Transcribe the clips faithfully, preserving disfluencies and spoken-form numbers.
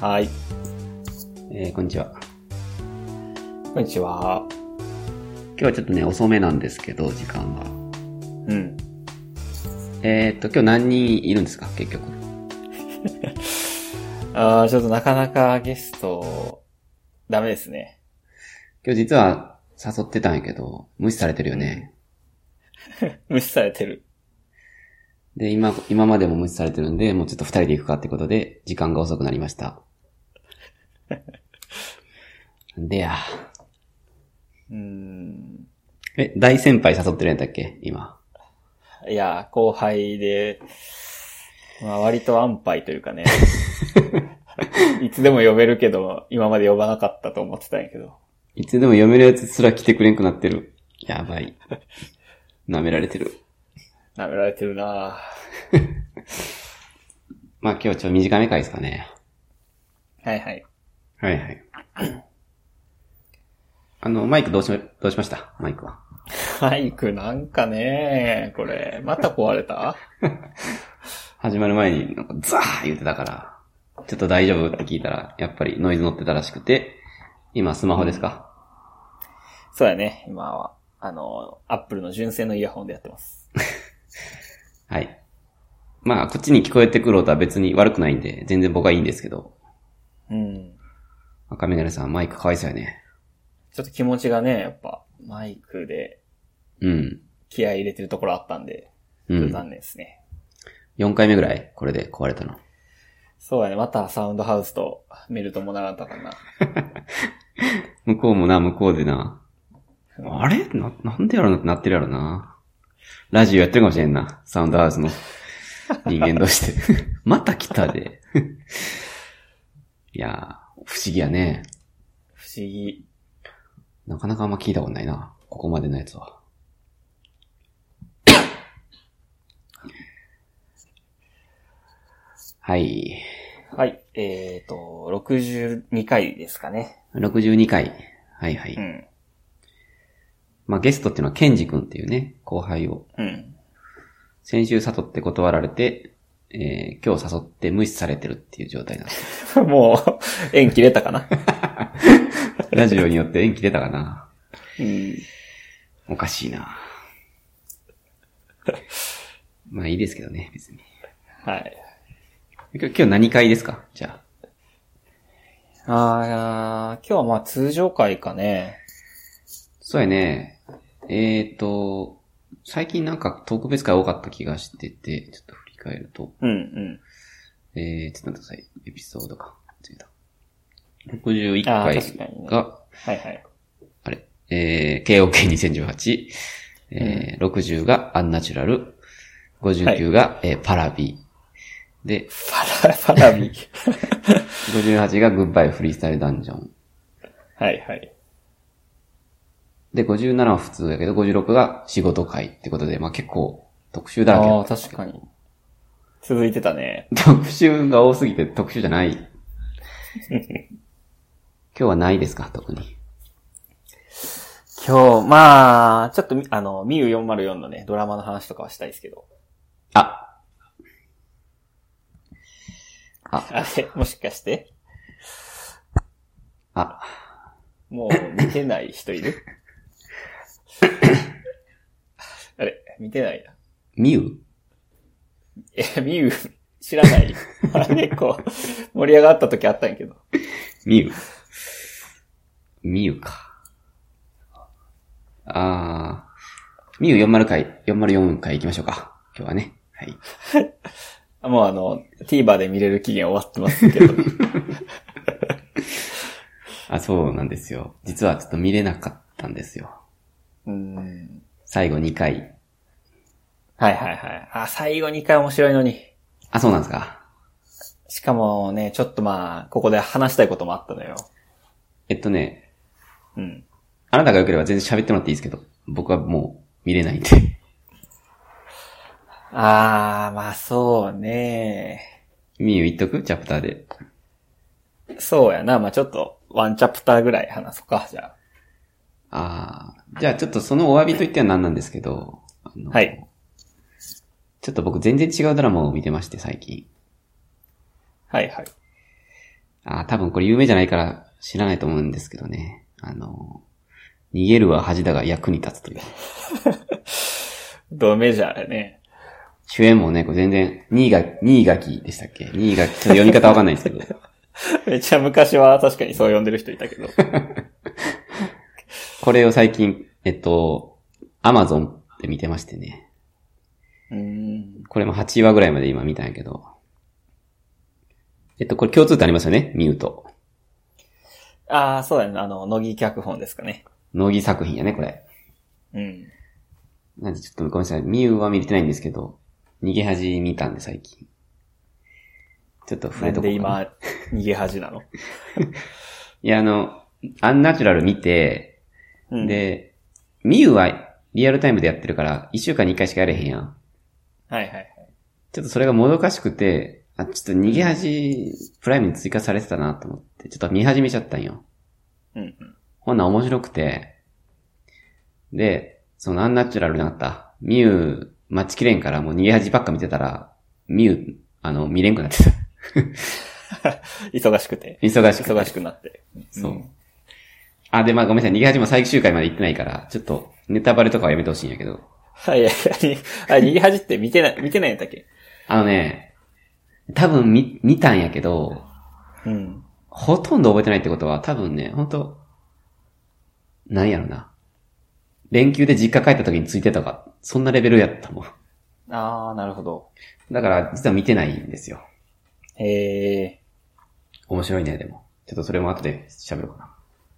はい。 えー、こんにちは。 こんにちは。 今日はちょっとね、遅めなんですけど、時間が。 うん。 えーっと、今日何人いるんですか、結局。 ああ、ちょっとなかなかゲスト、ダメですね。 今日実は誘ってたんやけど、無視されてるよね。 うん、無視されてる。 で、今、今までも無視されてるんで、もうちょっと二人で行くかってことで、時間が遅くなりました。でや。 うーん。 え、大先輩誘ってるんやったっけ今。 いや、後輩で、まあ割と安牌というかね。いつでも呼べるけど、今まで呼ばなかったと思ってたんやけど。 いつでも読めるやつすら来てくれんくなってる。やばい。舐められてる。 舐められてるなぁ。 まあ今日ちょっと短め回ですかね。 はいはい。 はいはい。あの、マイクどうしま、どうしましたマイクは。 マイクなんかね、これ、また壊れた始まる前になんかザー言ってたから、ちょっと大丈夫って聞いたら、やっぱりノイズ乗ってたらしくて、今スマホですか？ そうやね、今は。あの、アップルの純正のイヤホンでやってます。 はい。まあ、こっちに聞こえてくる音は別に悪くないんで、全然僕はいいんですけど。 うん。 赤メガネさん、マイクかわいそうやね。 ちょっと気持ちがね、やっぱ、マイクで、 うん。 気合い入れてるところあったんで、 うん。 残念ですね。 よんかいめぐらいこれで壊れたの。 そうやね、またサウンドハウスとメルトもなかったかな。 向こうもな、向こうでな。あれな、なんでやろなってなってるやろな。ラジオやってるかもしれんな。サウンドハウスの人間として。また来たで。いやー、不思議やね。 不思議。 なかなかあんま聞いたことないな。ここまでのやつは。はい。 はい。えっと、ろくじゅうにかいですかね。 ろくじゅうにかい。はいはい。 うん。 まあゲストっていうのはケンジ君っていうね、後輩を。 うん。 先週誘って断られて、えー、今日誘って無視されてるっていう状態なんです。 もう、縁切れたかな。 ラジオによって縁切れたかな。 うん。 おかしいな。まあいいですけどね、別に。 はい。 今日、今日何回ですかじゃあ。ああ、今日はまあ通常回かね。 そうやね。えーと、最近なんか特別回多かった気がしてて、ちょっと振り返ると。 うんうん。 えー、ちょっと待ってください。エピソードか。ろくじゅういっかいが、 ね、はいはい。 あれ、えー、ケーオーケーにせんじゅうはち、えーうん、ろくじゅうがアンナチュラル、ごじゅうきゅうが、はい、えー、パラビで、 パラ、パラビごじゅうはちがグッバイフリースタイルダンジョン。 はいはい。 で、ごじゅうななは普通だけど、ごじゅうろくが仕事会ってことで、まあ結構特集だらけだった。 ああ、確かに。続いてたね。 特集が多すぎて特集じゃない。今日はないですか特に。 今日、まあ、ちょっと、あの、ミューよんまるよんのね、ドラマの話とかはしたいですけど。 ああ、あれもしかしてあ、 もう見てない人いるあれ見てないな。 ミューえ、ミュー知らないあ結構盛り上がった時あったんやけど。 ミューミューか。あー、ミューよんじゅう回、よんじゅうよん回行きましょうか。今日はね。はい。 もうあの、TVer で見れる期限終わってますけど。 あ、そうなんですよ。実はちょっと見れなかったんですよ。 うーん。 最後にかい。 はいはいはい。あ、最後にかい面白いのに。 あ、そうなんですか。 しかもね、ちょっとまあ、ここで話したいこともあったのよ。 えっとね。 うん。 あなたが良ければ全然喋ってもらっていいですけど、僕はもう見れないんで。 あー、まあそうね。 ミュー言っとくチャプターで。 そうやな。まあちょっと、ワンチャプターぐらい話そうか、じゃあ。あー、じゃあちょっとそのお詫びといっては何なんですけど。あのはい。 ちょっと僕全然違うドラマを見てまして、最近。 はいはい。 あ、多分これ有名じゃないから知らないと思うんですけどね。あの、逃げるは恥だが役に立つという。 ドメジャーやね。 主演もね、これ全然、新垣、新垣でしたっけ新垣、ちょっと読み方わかんないんですけど。 めっちゃ昔は確かにそう呼んでる人いたけど。 これを最近、えっと、アマゾンで見てましてね。 うーん。 これもはちわぐらいまで今見たんやけど。えっと、これ共通点ありますよね見ると。 ああ、そうだね。あの、乃木脚本ですかね。 乃木作品やね、これ。 うん。 なんでちょっとごめんなさい。ミュウは見れてないんですけど、逃げ恥見たんで最近。ちょっと触れとこうかな。 なんで今、逃げ恥なのいや、あの、アンナチュラル見て、 うん、 で、ミュウはリアルタイムでやってるから、いっしゅうかんにいっかいしかやれへんやん。 はいはいはい。 ちょっとそれがもどかしくて、あ、ちょっと逃げ恥、プライムに追加されてたなと思って、ちょっと見始めちゃったんよ。 うんうん。 ほんな面白くて、で、そのアンナチュラルになった、ミュウ、待ちきれんからもう逃げ恥ばっか見てたら、ミュウ、あの、見れんくなってた。 忙しくて。 忙しくて。 忙しくなって。 そう。うん、あ、で、まあごめんなさい、逃げ恥も最終回まで行ってないから、ちょっと、ネタバレとかはやめてほしいんやけど。 はい、いや、あ、逃げ恥って見てない、見てないんだっけ？ あのね、多分見、見たんやけど、 うん。 ほとんど覚えてないってことは、多分ね、ほんと、なんやろな。連休で実家帰った時についてたか、そんなレベルやったもん。 あー、なるほど。 だから、実は見てないんですよ。 へえ。 面白いね、でも。ちょっとそれも後で喋ろうか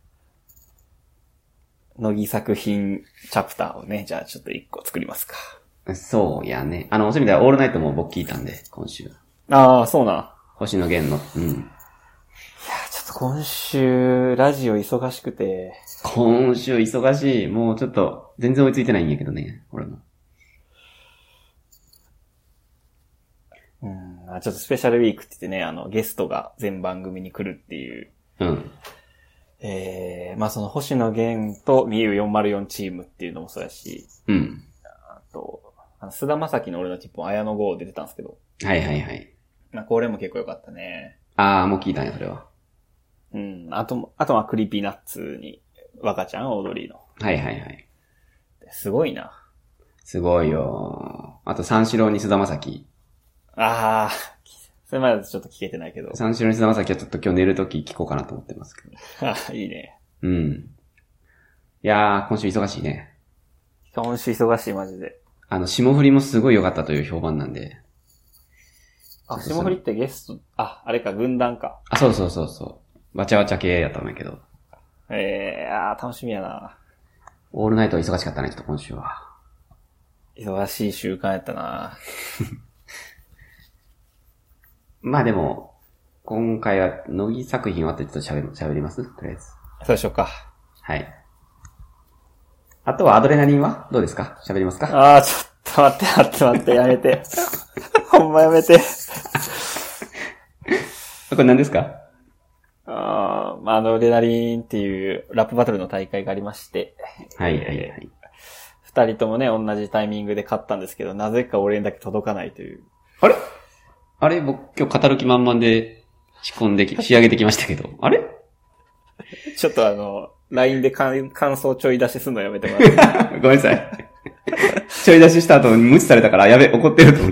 な。乃木作品チャプターをね、じゃあちょっと一個作りますか。 そうやね。あの、そういう意味ではオールナイトも僕聞いたんで、今週。 ああ、そうな。 星野源の。うん。いや、 ちょっと今週、ラジオ忙しくて。 今週忙しい。もうちょっと、全然追いついてないんやけどね、俺も。 うん、ちょっとスペシャルウィークって言ってね、あの、ゲストが全番組に来るっていう。 うん。 えー、まあその星野源とミユよんまるよんチームっていうのもそうやし。 うん。 あと、あの菅田将暉の俺のチップン、綾野剛出てたんですけど。 はいはいはい。 まあこれも結構良かったね。 あー、もう聞いたんや、それは。 うん。あと、あとはクリーピーナッツに、若ちゃん、オードリーの。 はいはいはい。 すごいな。 すごいよ。あと、三四郎に菅田将暉。 あー、それまでちょっと聞けてないけど。 三四郎に菅田将暉はちょっと今日寝るとき聞こうかなと思ってますけど。 あ、いいね。 うん。いやー、今週忙しいね。 今週忙しい、マジで。 あの、霜降りもすごい良かったという評判なんで。 あ、霜降りってゲスト、あ、あれか、軍団か。 あ、そうそうそうそう。わちゃわちゃ系やったんだけど。 えー、あー、楽しみやな。 オールナイトは忙しかったね、ちょっと今週は。 忙しい週間やったな。 まあでも、今回は、乃木作品終わってちょっと喋る、喋りますとりあえず。 そうしようか。 はい。あとはアドレナリンはどうですか？喋りますか？ あー、ちょっと待って待って待って、やめて。ほんまやめて。 これ何ですか？ あー、まあ、アドレナリンっていうラップバトルの大会がありまして。 はいはいはい。 二人ともね、同じタイミングで勝ったんですけど、なぜか俺にだけ届かないという。 あれあれ僕今日語る気満々で仕込んでき、仕上げてきましたけど。あれちょっとあの、ライン で感想ちょい出しすんのやめてもらって。 ごめんなさい。ちょい出しした後に無視されたから、やべ、怒ってると思って。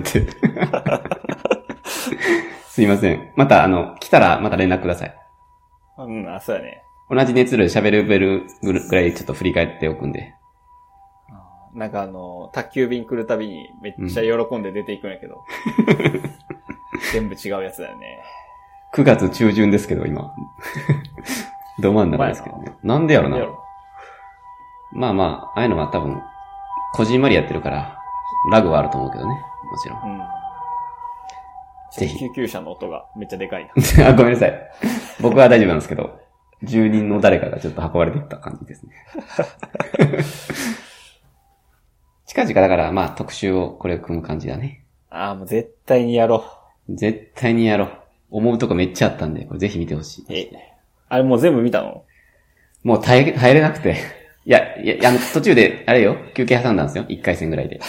すいません。またあの、来たらまた連絡ください。 うん、あ、そうやね。 同じ熱量で喋るべるぐらいちょっと振り返っておくんで。 なんかあの、宅急便来るたびにめっちゃ喜んで出ていくんやけど。うん、全部違うやつだよね。 くがつ中旬ですけど、今。ど真ん中ですけどね。なんでやろな。まあまあ、ああいうのは多分、こじんまりやってるから、ラグはあると思うけどね。もちろん。うん、 ぜひ。救急車の音がめっちゃでかいな。あ、ごめんなさい。僕は大丈夫なんですけど、住人の誰かがちょっと運ばれていった感じですね。近々だから、まあ特集をこれを組む感じだね。 ああ、もう絶対にやろう。絶対にやろう。思うとこめっちゃあったんで、これぜひ見てほしい。 え、あれもう全部見たの？ もう耐え、耐えれなくて。いや、いや、あの、途中で、あれよ、休憩挟んだんですよ。一回戦ぐらいで。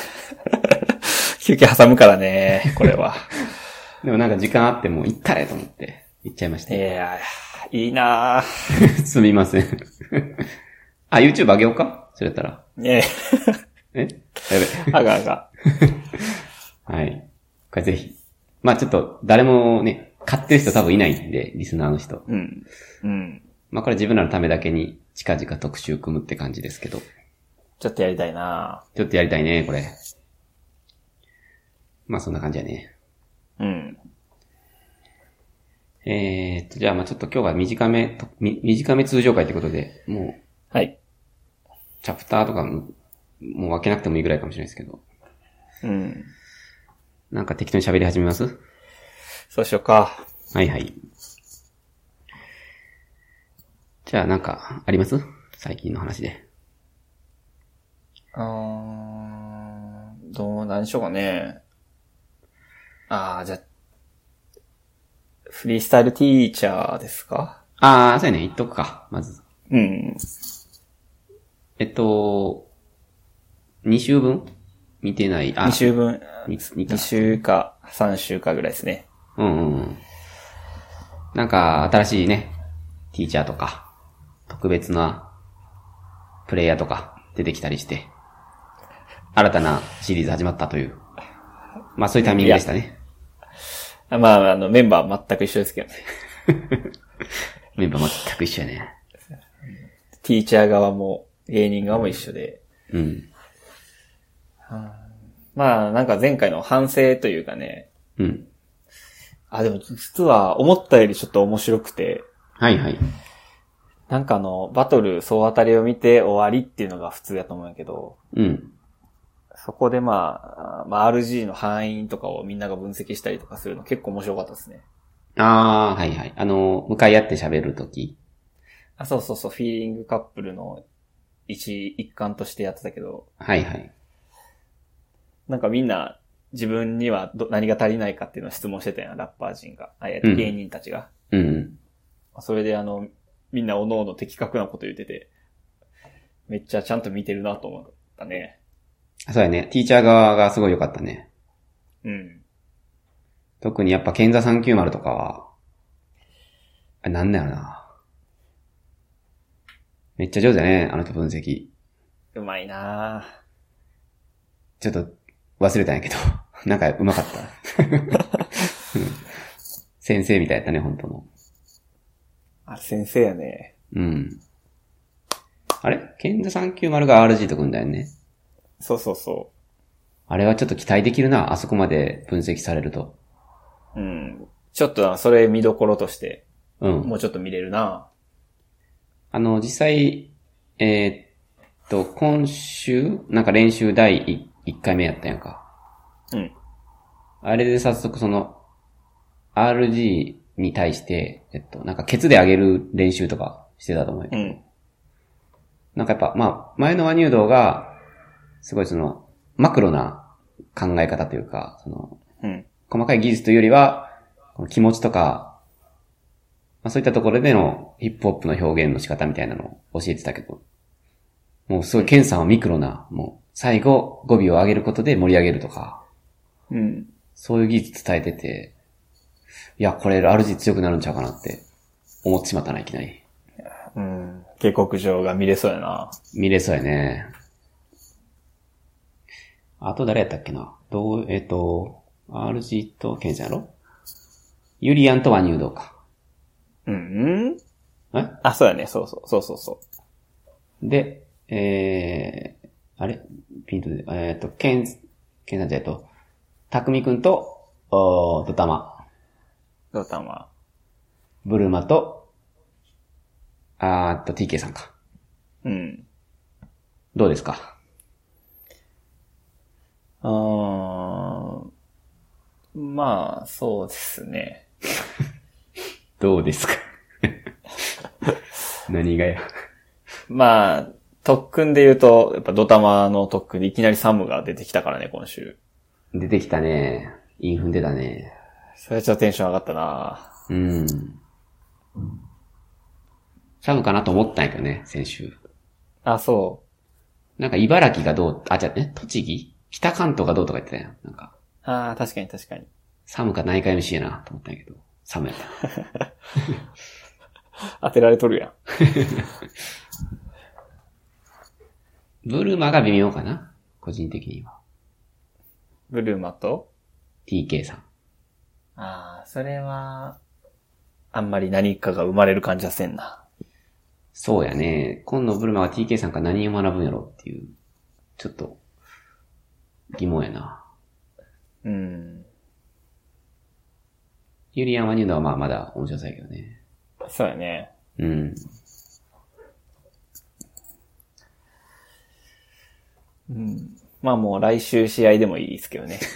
休憩挟むからね、これは。 でもなんか時間あっても行ったれと思って、 言っちゃいました。 いやー、いいなー。すみません。あ、YouTube 上げようかそれやったら。 ねえやべ。 あがあが。 はい。これぜひ。まあちょっと、誰もね、買ってる人多分いないんで、リスナーの人。 うん。うん。 まあこれ自分らのためだけに近々特集組むって感じですけど。 ちょっとやりたいなちょっとやりたいね、これ。まあそんな感じやね。 うん。 えーっと、じゃあまあちょっと今日は短めと、み短め通常回ってことで、もう、 はい。 チャプターとかも、もう分けなくてもいいぐらいかもしれないですけど。 うん。 なんか適当に喋り始めます？ そうしようか。 はいはい。じゃあなんか、あります？最近の話で。 うーん。どう、何しようかね。ああ、じゃあ、フリースタイルティーチャーですか？ ああ、そうやね、言っとくか、まず。 うん。 えっと、に週分見てない。あ、 に週分、 にに週かさん週かぐらいですね。 うんうんうん。なんか、新しいね、ティーチャーとか、特別なプレイヤーとか出てきたりして、新たなシリーズ始まったという。まあそういうタイミングでしたね。 まあ、あの、メンバー全く一緒ですけどね。 メンバー全く一緒やね。 ティーチャー側も芸人側も一緒で。 うん。 まあ、なんか前回の反省というかね。 うん。 あ、でも実は思ったよりちょっと面白くて。 はいはい。 なんかあの、バトル総当たりを見て終わりっていうのが普通だと思うんやけど。 うん。 そこでまあ、まあ アールジー の範囲とかをみんなが分析したりとかするの結構面白かったですね。 ああ、はいはい。あの、向かい合って喋るとき。 あ、そうそうそう、フィーリングカップルの一、一環としてやってたけど。 はいはい。 なんかみんな自分にはど何が足りないかっていうのを質問してたやん、ラッパー陣が。あ、えっと、芸人たちが。 うん。うん、 それであの、みんなおのおの的確なこと言ってて、めっちゃちゃんと見てるなと思ったね。 そうやね。ティーチャー側がすごい良かったね。 うん。 特にやっぱ、ケンザさんきゅうまるとかは、あれなんだよな。めっちゃ上手だね、あの人分析。 うまいなぁ。 ちょっと忘れたんやけど、なんかうまかった。先生みたいやったね、本当の。 あ、先生やね。 うん。あれケンザさんきゅうまるが アールジー と組んだよね。 そうそうそあれはちょっと期待できるな、あそこまで分析されると。 う。うん。ちょっとそれ見どころとして、 うん。 もうちょっと見れるな。 あの、実際、えー、っと、今週、なんか練習だいいっかいめやったやんか。 うん。 あれで早速その、アールジー に対して、えっと、なんかケツで上げる練習とかしてたと思うよ。 うん。 なんかやっぱ、まあ、前の和乳道が、すごいその、マクロな考え方というか、その、 うん。 細かい技術というよりは、この気持ちとか、まあそういったところでのヒップホップの表現の仕方みたいなのを教えてたけど、もうすごいケンさんはミクロな、もう最後語尾を上げることで盛り上げるとか、 うん。 そういう技術伝えてて、いや、これ アールジー 強くなるんちゃうかなって思ってしまったな、いきなり。 うん。下克上が見れそうやな。 見れそうやね。あと誰やったっけなどう、えっと、アールジー とケンさんやろユリアンとワニュードか。 うん。 えあ、そうやね。そうそう。そうそうそう。 で、えー、あれピントで、えっと、ケン、ケンさんじゃえっと、タクミくんと、おー、ドタマ。 ドタマ。 ブルマと、あーっと、ティーケー さんか。 うん。 どうですかあー、まあ、そうですね。 どうですか何がや。 まあ、特訓で言うと、やっぱドタマの特訓でいきなりサムが出てきたからね、今週。 出てきたね。インフン出たね。 それはちょっとテンション上がったな。 うん。サムかなと思ったんやけどね、先週。 あ、そなんか茨城がどう、あ、じゃあね、栃木北関東がどうとか言ってたやん。なんか。 う。ああ、確かに確かに。 サムか内科 エムシー やなと思ったんやけど。 サムやった。 当てられとるやん。 ブルマが微妙かな個人的には。 ブルマとティーケー さん。 ああ、それは、あんまり何かが生まれる感じはせんな。 そうやね。今度ブルマは ティーケー さんから何を学ぶんやろっていう、ちょっと、疑問やな。 うん。 ユリアンはニュードはまあまだ面白そうやけどね。 そうやね。 うん。 うん。まあもう来週試合でもいいですけどね。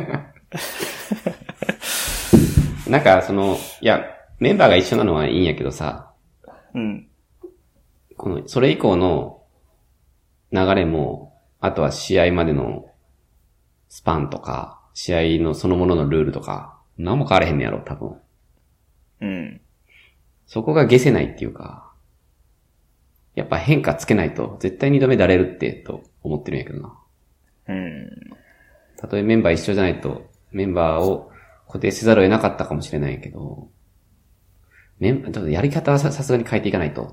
なんかその、いや、メンバーが一緒なのはいいんやけどさ。 うん。 この、それ以降の流れも、あとは試合までのスパンとか、試合のそのもののルールとか、何も変われへんねやろ、多分。 うん。 そこが消せないっていうか、やっぱ変化つけないと絶対二度目だれるって、と思ってるんやけどな。 うん。 たとえメンバー一緒じゃないと、メンバーを固定せざるを得なかったかもしれないけど、メンバー、ちょっとやり方はさすがに変えていかないとって、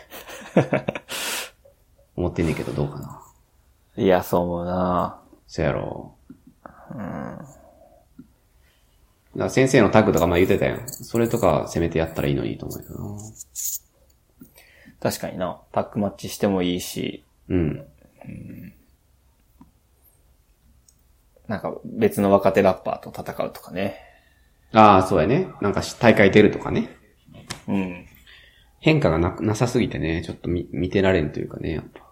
思ってんねんけど、どうかな。 いや、そう思うな。 そうやろう。うん。 だから先生のタッグとかまあ言ってたやん。それとか攻めてやったらいいのにと思うけどな。 確かにな。タッグマッチしてもいいし。 うん。 うん、なんか別の若手ラッパーと戦うとかね。 ああ、そうやね。なんか大会出るとかね。 うん。 変化がな、なさすぎてね、ちょっと見、見てられんというかね、やっぱ。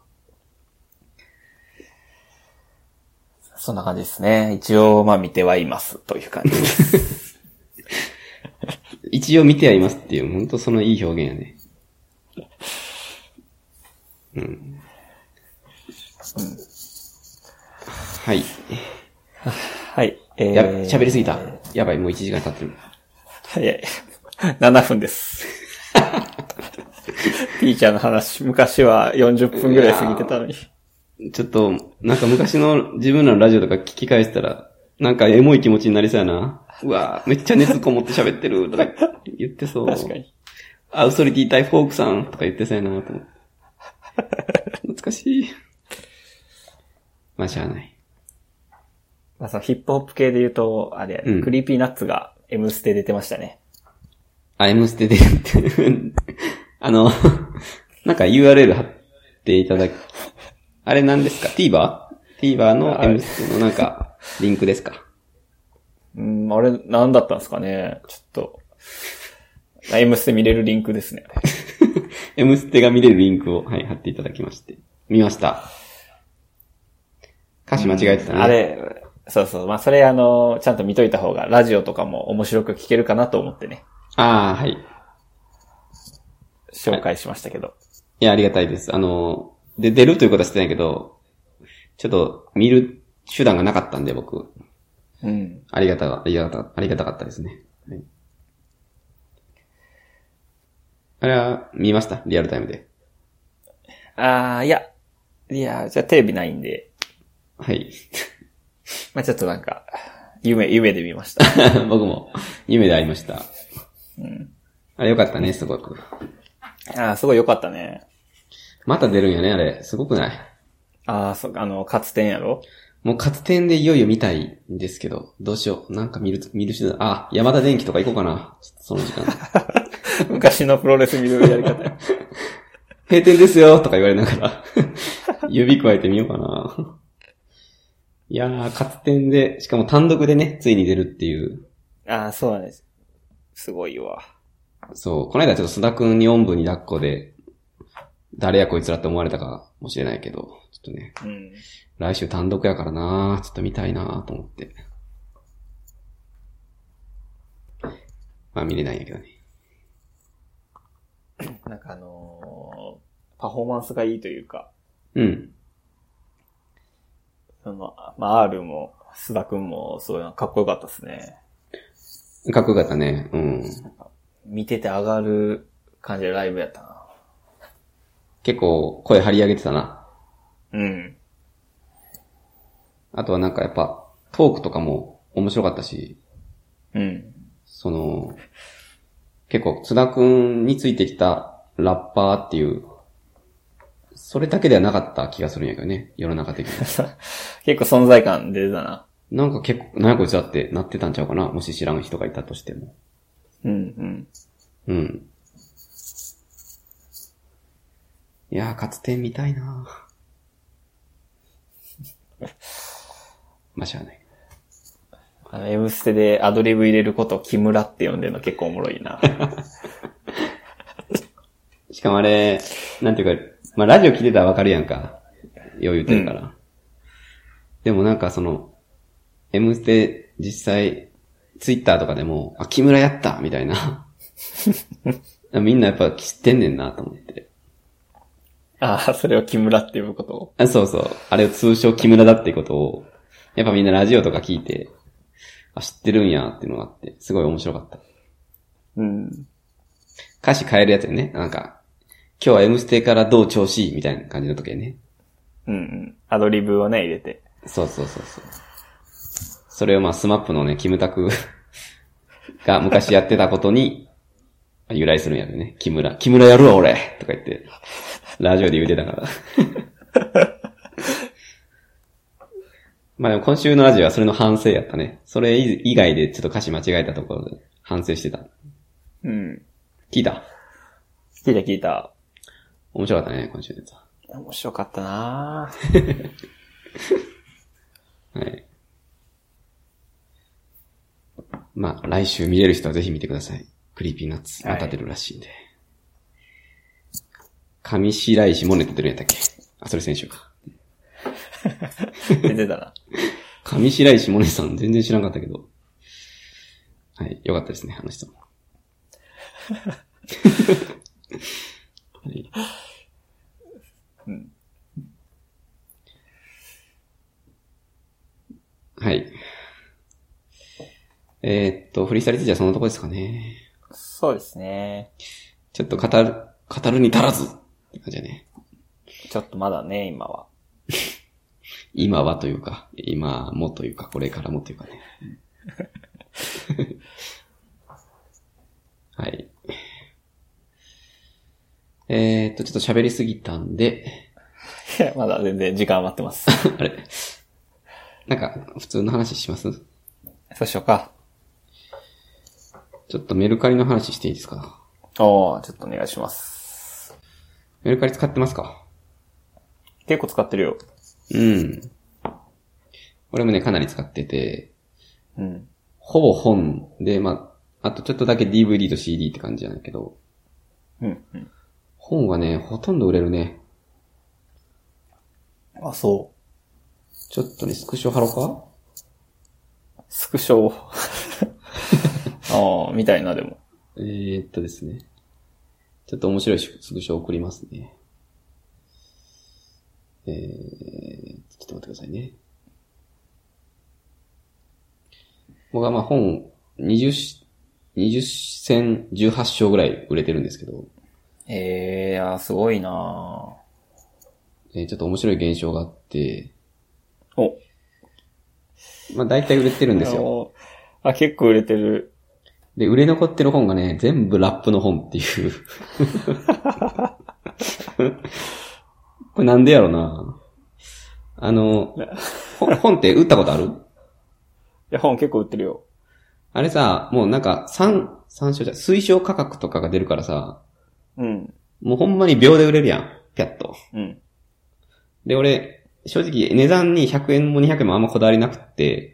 そんな感じですね。一応、まあ見てはいますという感じです。 一応見てはいますっていう、本当そのいい表現やね。うん。うん。はい。 はい。 えー、や、喋りすぎた。やばい、もういちじかん経ってる。 早い。ななふんです。ティーチャーの話、昔はよんじゅっぷんぐらい過ぎてたのに。 ちょっと、なんか昔の自分らのラジオとか聞き返したら、なんかエモい気持ちになりそうやな。うわめっちゃ熱こもって喋ってるとか言ってそう。 確かに。 アウソリティ対フォークさんとか言ってそうやなと思って。懐かしい。まあしゃあない。 まあそのヒップホップ系で言うと、あれやね、うん、クリーピーナッツが M ステ出てましたね。 あ、M ステ出るって。あの、なんか ユーアールエル 貼っていただき、あれ何ですか ?TVer?TVer の M ステのなんか、リンクですかうん、あれ何だったんですかねちょっと。M ステ見れるリンクですね。 M ステが見れるリンクを、はい、貼っていただきまして。見ました。歌詞間違えてたね。 あれ、そうそう。まあ、それあの、ちゃんと見といた方が、ラジオとかも面白く聞けるかなと思ってね。 ああ、はい。 紹介しましたけど、はい。 いや、ありがたいです。あの、で、出るということはしてないけど、ちょっと見る手段がなかったんで、僕。 うん。 ありがたが、ありがた、ありがたかったですね。はい、あれは見ましたリアルタイムで。 ああ、いや。いや、じゃあテレビないんで。 はい。 まあちょっとなんか、夢、夢で見ました。 僕も、夢で会いました。 うん。 あれよかったね、すごく。 ああ、すごいよかったね。 また出るんやね、あれ。すごくない？ ああ、そう、あの、勝点やろ？ もう勝点でいよいよ見たいんですけど、どうしよう。なんか見る、見るし、あ、山田電機とか行こうかな。ちょっとその時間。 昔のプロレス見るやり方や。 閉店ですよとか言われながら、指加えてみようかな。いやー、勝点で、しかも単独でね、ついに出るっていう。 ああ、そうなんです。すごいわ。 そう、この間ちょっと須田くんにおんぶに抱っこで、誰やこいつらって思われたかもしれないけど、ちょっとね、 うん、 来週単独やからなちょっと見たいなと思って。まあ見れないんやけどね。 なんかあのー、パフォーマンスがいいというか。 うん。 その、まあ R も、須田くんも、そういうのかっこよかったですね。 かっこよかったね。うん。 見てて上がる感じでライブやったな。 結構声張り上げてたな。 うん。 あとはなんかやっぱトークとかも面白かったし。 うん。 その、結構津田くんについてきたラッパーっていう、それだけではなかった気がするんやけどね、世の中的に。 結構存在感出てたな。 なんか結構、なんやこいつだってなってたんちゃうかな、もし知らん人がいたとしても。 うんうん。 うん。いやー、かつて見たいなまあ、しゃあない。 あの、Mステでアドリブ入れることを木村って呼んでるの結構おもろいな。 しかもあれ、なんていうか、まあラジオ聞いてたらわかるやんか。よう言ってるから。うん、でもなんかその、M ステ実際、ツイッターとかでも、あ、木村やったみたいな。みんなやっぱ知ってんねんなと思って。 ああ、それを木村って呼ぶことを。 あ、そうそう。あれを通称木村だっていうことを、やっぱみんなラジオとか聞いて、あ、知ってるんやっていうのがあって、すごい面白かった。 うん。 歌詞変えるやつよね。なんか、今日は M ステからどう調子いいみたいな感じの時ね。 うんうん。アドリブをね、入れて。 そうそうそうそう。それをまあスマップのね、キムタクが昔やってたことに由来するんやるね。木村。木村やるわ俺とか言って、ラジオで言うてたから。まあでも今週のラジオはそれの反省やったね。それ以外でちょっと歌詞間違えたところで反省してた。 うん。 聞いた聞いた聞いた。 面白かったね、今週のやつは。 面白かったなはい。まあ、来週見れる人はぜひ見てください。クリーピーナッツ。また出るらしいんで。上白石萌音って出るんやったっけ？あ、それ先週か。 出てたな。 上白石萌音さん全然知らんかったけど。はい、よかったですね、あの人も。はい、うん、はい。えー、っと、フリースタイルティーチャーそのとこですかね。 そうですね。 ちょっと語る、語るに足らずって感じだね。 ちょっとまだね、今は。 今はというか、今もというか、これからもというかね。はい。えー、っと、ちょっと喋りすぎたんで。 いや、まだ全然時間余ってます。 あれなんか、普通の話します？ そうしようか。 ちょっとメルカリの話していいですか？ おー、ちょっとお願いします。 メルカリ使ってますか？ 結構使ってるよ。 うん。俺もね、かなり使ってて、 うん。 ほぼ本で、まあ、あとちょっとだけ ディーブイディー と シーディー って感じじゃないけど、 うん、うん。 本はね、ほとんど売れるね。 あ、そう。 ちょっとね、スクショ貼ろうか？ スクショああ、みたいな、でも。 えーっとですね。ちょっと面白いスクショ送りますね。えー、ちょっと待ってくださいね。僕はまあ本にじゅう、にじゅっせんじゅうはち章ぐらい売れてるんですけど。 ええー、あ、すごいなえー、ちょっと面白い現象があって。 お。 まあ大体売れてるんですよ。 あ、結構売れてる。 で、売れ残ってる本がね、全部ラップの本っていう。これなんでやろな。あの、本って売ったことある？いや、本結構売ってるよ。 あれさ、もうなんか、三、三章じゃ、推奨価格とかが出るからさ、 うん。 もうほんまに秒で売れるやん。ピャッと。 うん。 で、俺、正直値段にひゃくえんもにひゃくえんもあんまこだわりなくって、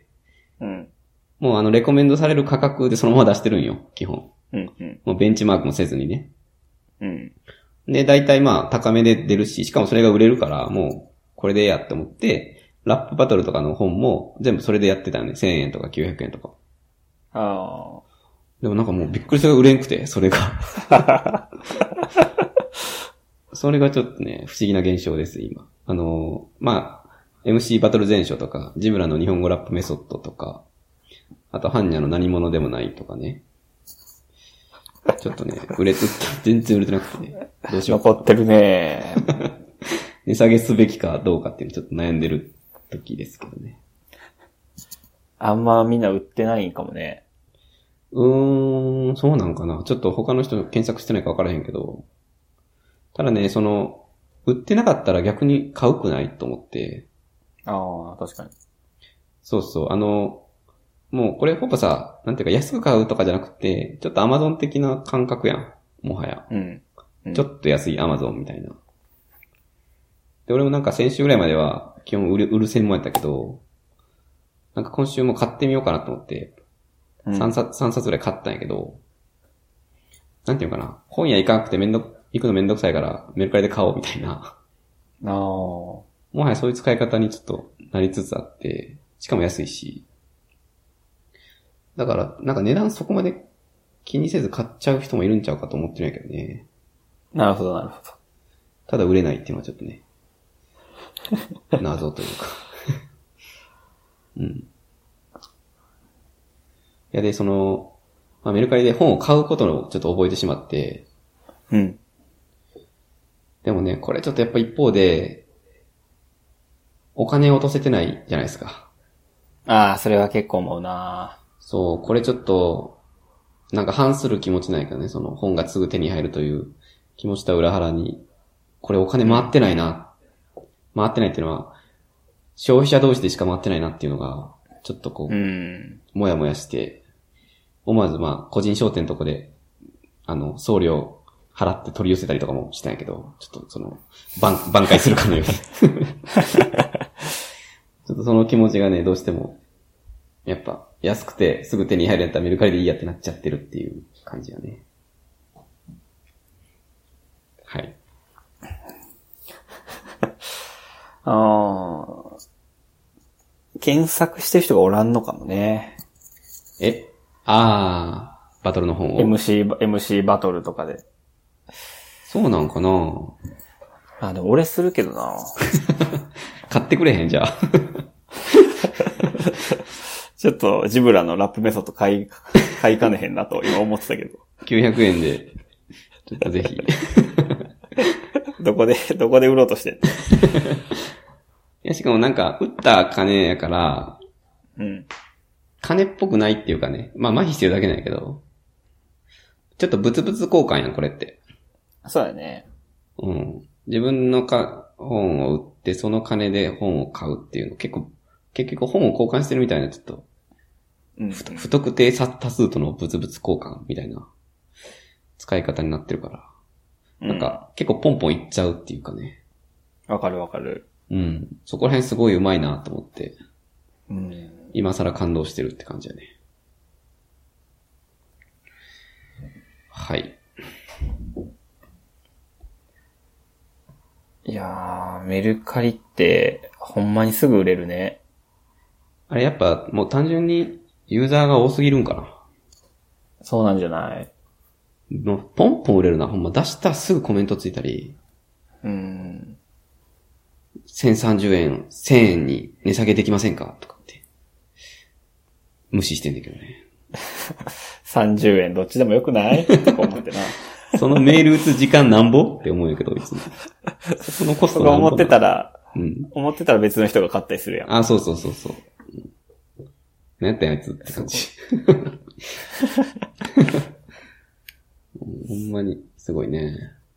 うん。 もうあの、レコメンドされる価格でそのまま出してるんよ、基本。 うんうん。 もうベンチマークもせずにね。 うん。 で、大体まあ、高めで出るし、しかもそれが売れるから、もう、これでやって思って、ラップバトルとかの本も全部それでやってたよね。せんえんとかきゅうひゃくえんとか。 ああ。 でもなんかもうびっくりしたが売れんくて、それが。それがちょっとね、不思議な現象です、今。あのー、まあ、エムシー バトル全書とか、ジムラの日本語ラップメソッドとか、あと、ハンニャの何者でもないとかね。ちょっとね、売れて、全然売れてなくて、ね、どうしようか。 残ってるね。 値下げすべきかどうかっていうのちょっと悩んでる時ですけどね。 あんまみんな売ってないんかもね。 うーん、そうなんかな。ちょっと他の人検索してないか分からへんけど。ただね、その、売ってなかったら逆に買うくないと思って。 ああ、確かに。 そうそう。あの、もうこれほぼさ、なんていうか安く買うとかじゃなくて、ちょっと Amazon 的な感覚やん。もはや。 うん。うん、 ちょっと安い Amazon みたいな。で、俺もなんか先週ぐらいまでは基本売る、売る専門やったけど、なんか今週も買ってみようかなと思って、さんさつ、さんさつぐらい買ったんやけど、なんていうかな。本屋行かなくてめんど、行くのめんどくさいからメルカリで買おうみたいな。 ああ。もはやそういう使い方にちょっとなりつつあって、しかも安いし。だから、なんか値段そこまで気にせず買っちゃう人もいるんちゃうかと思ってるんやけどね。 なるほど、なるほど。 ただ売れないっていうのはちょっとね、謎というか。うん。いやで、その、まあ、メルカリで本を買うことをちょっと覚えてしまって。 うん。 でもね、これちょっとやっぱ一方で、お金を落とせてないじゃないですか。 ああ、それは結構思うな。 そう、これちょっと、なんか反する気持ちないかね、その本がすぐ手に入るという気持ちとは裏腹に、これお金回ってないな。回ってないっていうのは、消費者同士でしか回ってないなっていうのが、ちょっとこう、 うん、 もやもやして、思わずまあ、個人商店のとこで、あの、送料払って取り寄せたりとかもしたんやけど、ちょっとその、挽、挽回するかのように。ちょっとその気持ちがね、どうしても、やっぱ、安くてすぐ手に入るやったらメルカリでいいやってなっちゃってるっていう感じよね。はい。 ああ。検索してる人がおらんのかもね。 えああ、バトルの本を。 エムシー、エムシー バトルとかで。 そうなんかなあ、でも俺するけどな。 買ってくれへんじゃあ。 ちょっとジブラのラップメソッド買い、買いかねへんなと今思ってたけど。 きゅうひゃくえんで、ちょっとぜひ。 どこで、どこで売ろうとしてんの？ いや、しかもなんか、売った金やから、 うん。 金っぽくないっていうかね。まあ、麻痺してるだけなんやけど。ちょっとブツブツ交換やん、これって。 そうだね。 うん。自分のか、本を売って、その金で本を買うっていうの、結構、結局本を交換してるみたいな、ちょっと、 うん、 不, 不特定多数とのブツブツ交換みたいな、使い方になってるから。なんか、結構ポンポンいっちゃうっていうかね。 わかるわかる。 うん。そこら辺すごい上手いなと思って。 うん。 今更感動してるって感じだね。はい。 いやー、メルカリって、ほんまにすぐ売れるね。 あれやっぱ、もう単純にユーザーが多すぎるんかな。 そうなんじゃない？ もうポンポン売れるな。ほんま出したらすぐコメントついたり。 うん。 せんさんじゅうえん、せんえんに値下げできませんかとかって。無視してんだけどね。 さんじゅうえんどっちでもよくないとか思ってな。 そのメール打つ時間なんぼって思うんやけど、いつも。そのコストなんぼな。 思ってたら、 うん。 思ってたら別の人が買ったりするやん。 あ、そうそうそうそう。何やったんやつって感じ。ほんまに、すごいね。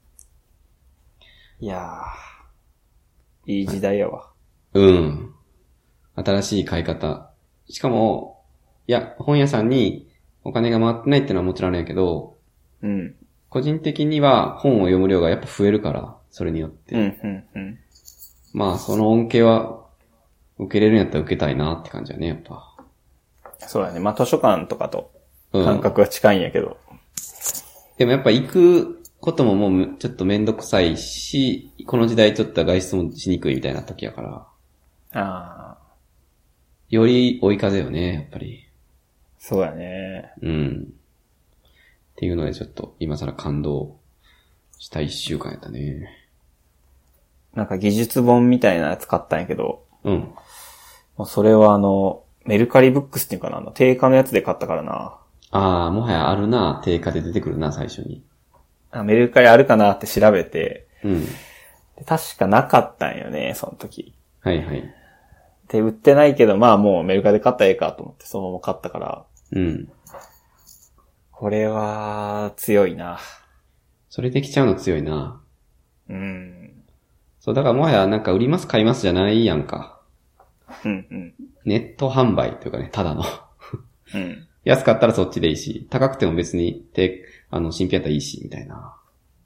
いやー、いい時代やわ。 うん。新しい買い方。しかも、いや、本屋さんにお金が回ってないってのはもちろんあるんやけど、 うん。 個人的には本を読む量がやっぱ増えるから、それによって。 うん、うん、うん。 まあ、その恩恵は、受けれるんやったら受けたいなって感じだね、やっぱ。 そうだね。まあ、図書館とかと感覚は近いんやけど。 うん、でもやっぱ行くことももうちょっとめんどくさいし、この時代ちょっと外出もしにくいみたいな時やから。 ああ。 より追い風よね、やっぱり。 そうやね。 うん。っていうのでちょっと今更感動した一週間やったね。 なんか技術本みたいなやつ買ったんやけど。 うん。 もうそれはあの、メルカリブックスっていうかな、あの、定価のやつで買ったからな。 ああ、もはやあるな、定価で出てくるな、最初に。 あ、メルカリあるかなって調べて。 うん。 で確かなかったんよね、その時。 はいはい。 で、売ってないけど、まあもうメルカリで買ったらええかと思って、そのまま買ったから。 うん。 これは、強いな。 それできちゃうの強いな。 うん。 そう、だからもはやなんか売ります買いますじゃないやんか。 うんうん。 ネット販売というかね、ただの。 うん。 安かったらそっちでいいし、高くても別に、て、あの、新品やったらいいし、みたいな。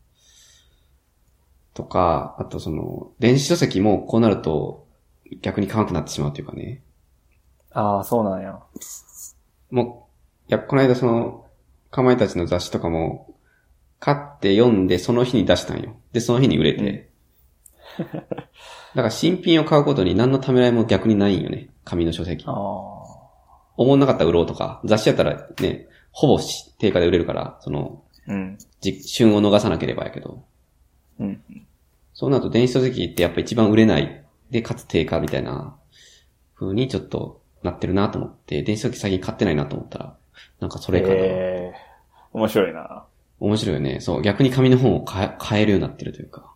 とか、あとその、電子書籍もこうなると、逆に買わなくなってしまうというかね。 ああ、そうなんや。 もう、いや、この間その、かまいたちの雑誌とかも、買って読んでその日に出したんよ。で、その日に売れて。うん、だから新品を買うことに何のためらいも逆にないんよね。紙の書籍。ああ。思わなかったら売ろうとか、雑誌やったらね、ほぼ定価で売れるから、その、うん、旬を逃さなければやけど。うん。そうなると電子書籍ってやっぱ一番売れない。で、かつ定価みたいな風にちょっとなってるなと思って、電子書籍最近買ってないなと思ったら、なんかそれかな。 へー、面白いな。 面白いよね。そう、逆に紙の本を買え、買えるようになってるというか。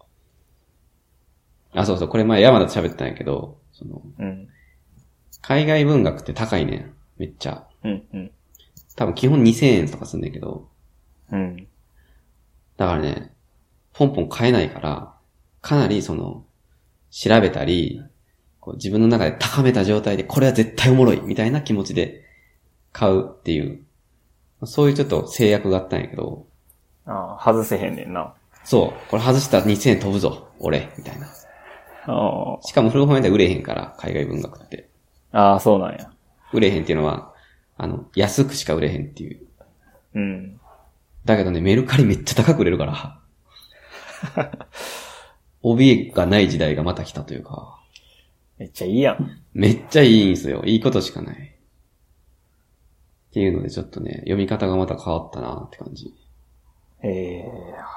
あ、そうそう、これ前山田と喋ってたんやけど、その、うん、海外文学って高いねん。めっちゃ。うんうん。多分基本にせんえんとかすんねんけど。うん。だからね、ポンポン買えないから、かなりその、調べたり、こう自分の中で高めた状態で、これは絶対おもろいみたいな気持ちで買うっていう、そういうちょっと制約があったんやけど。 ああ、外せへんねんな。 そう。これ外したらにせんえん飛ぶぞ、俺、みたいな。ああ。しかも古本屋で売れへんから、海外文学って。 ああ、そうなんや。 売れへんっていうのは、あの、安くしか売れへんっていう。うん。だけどね、メルカリめっちゃ高く売れるから。帯がない時代がまた来たというか。 めっちゃいいやん。 めっちゃいいんすよ。いいことしかない。っていうのでちょっとね、読み方がまた変わったなって感じ。へえ。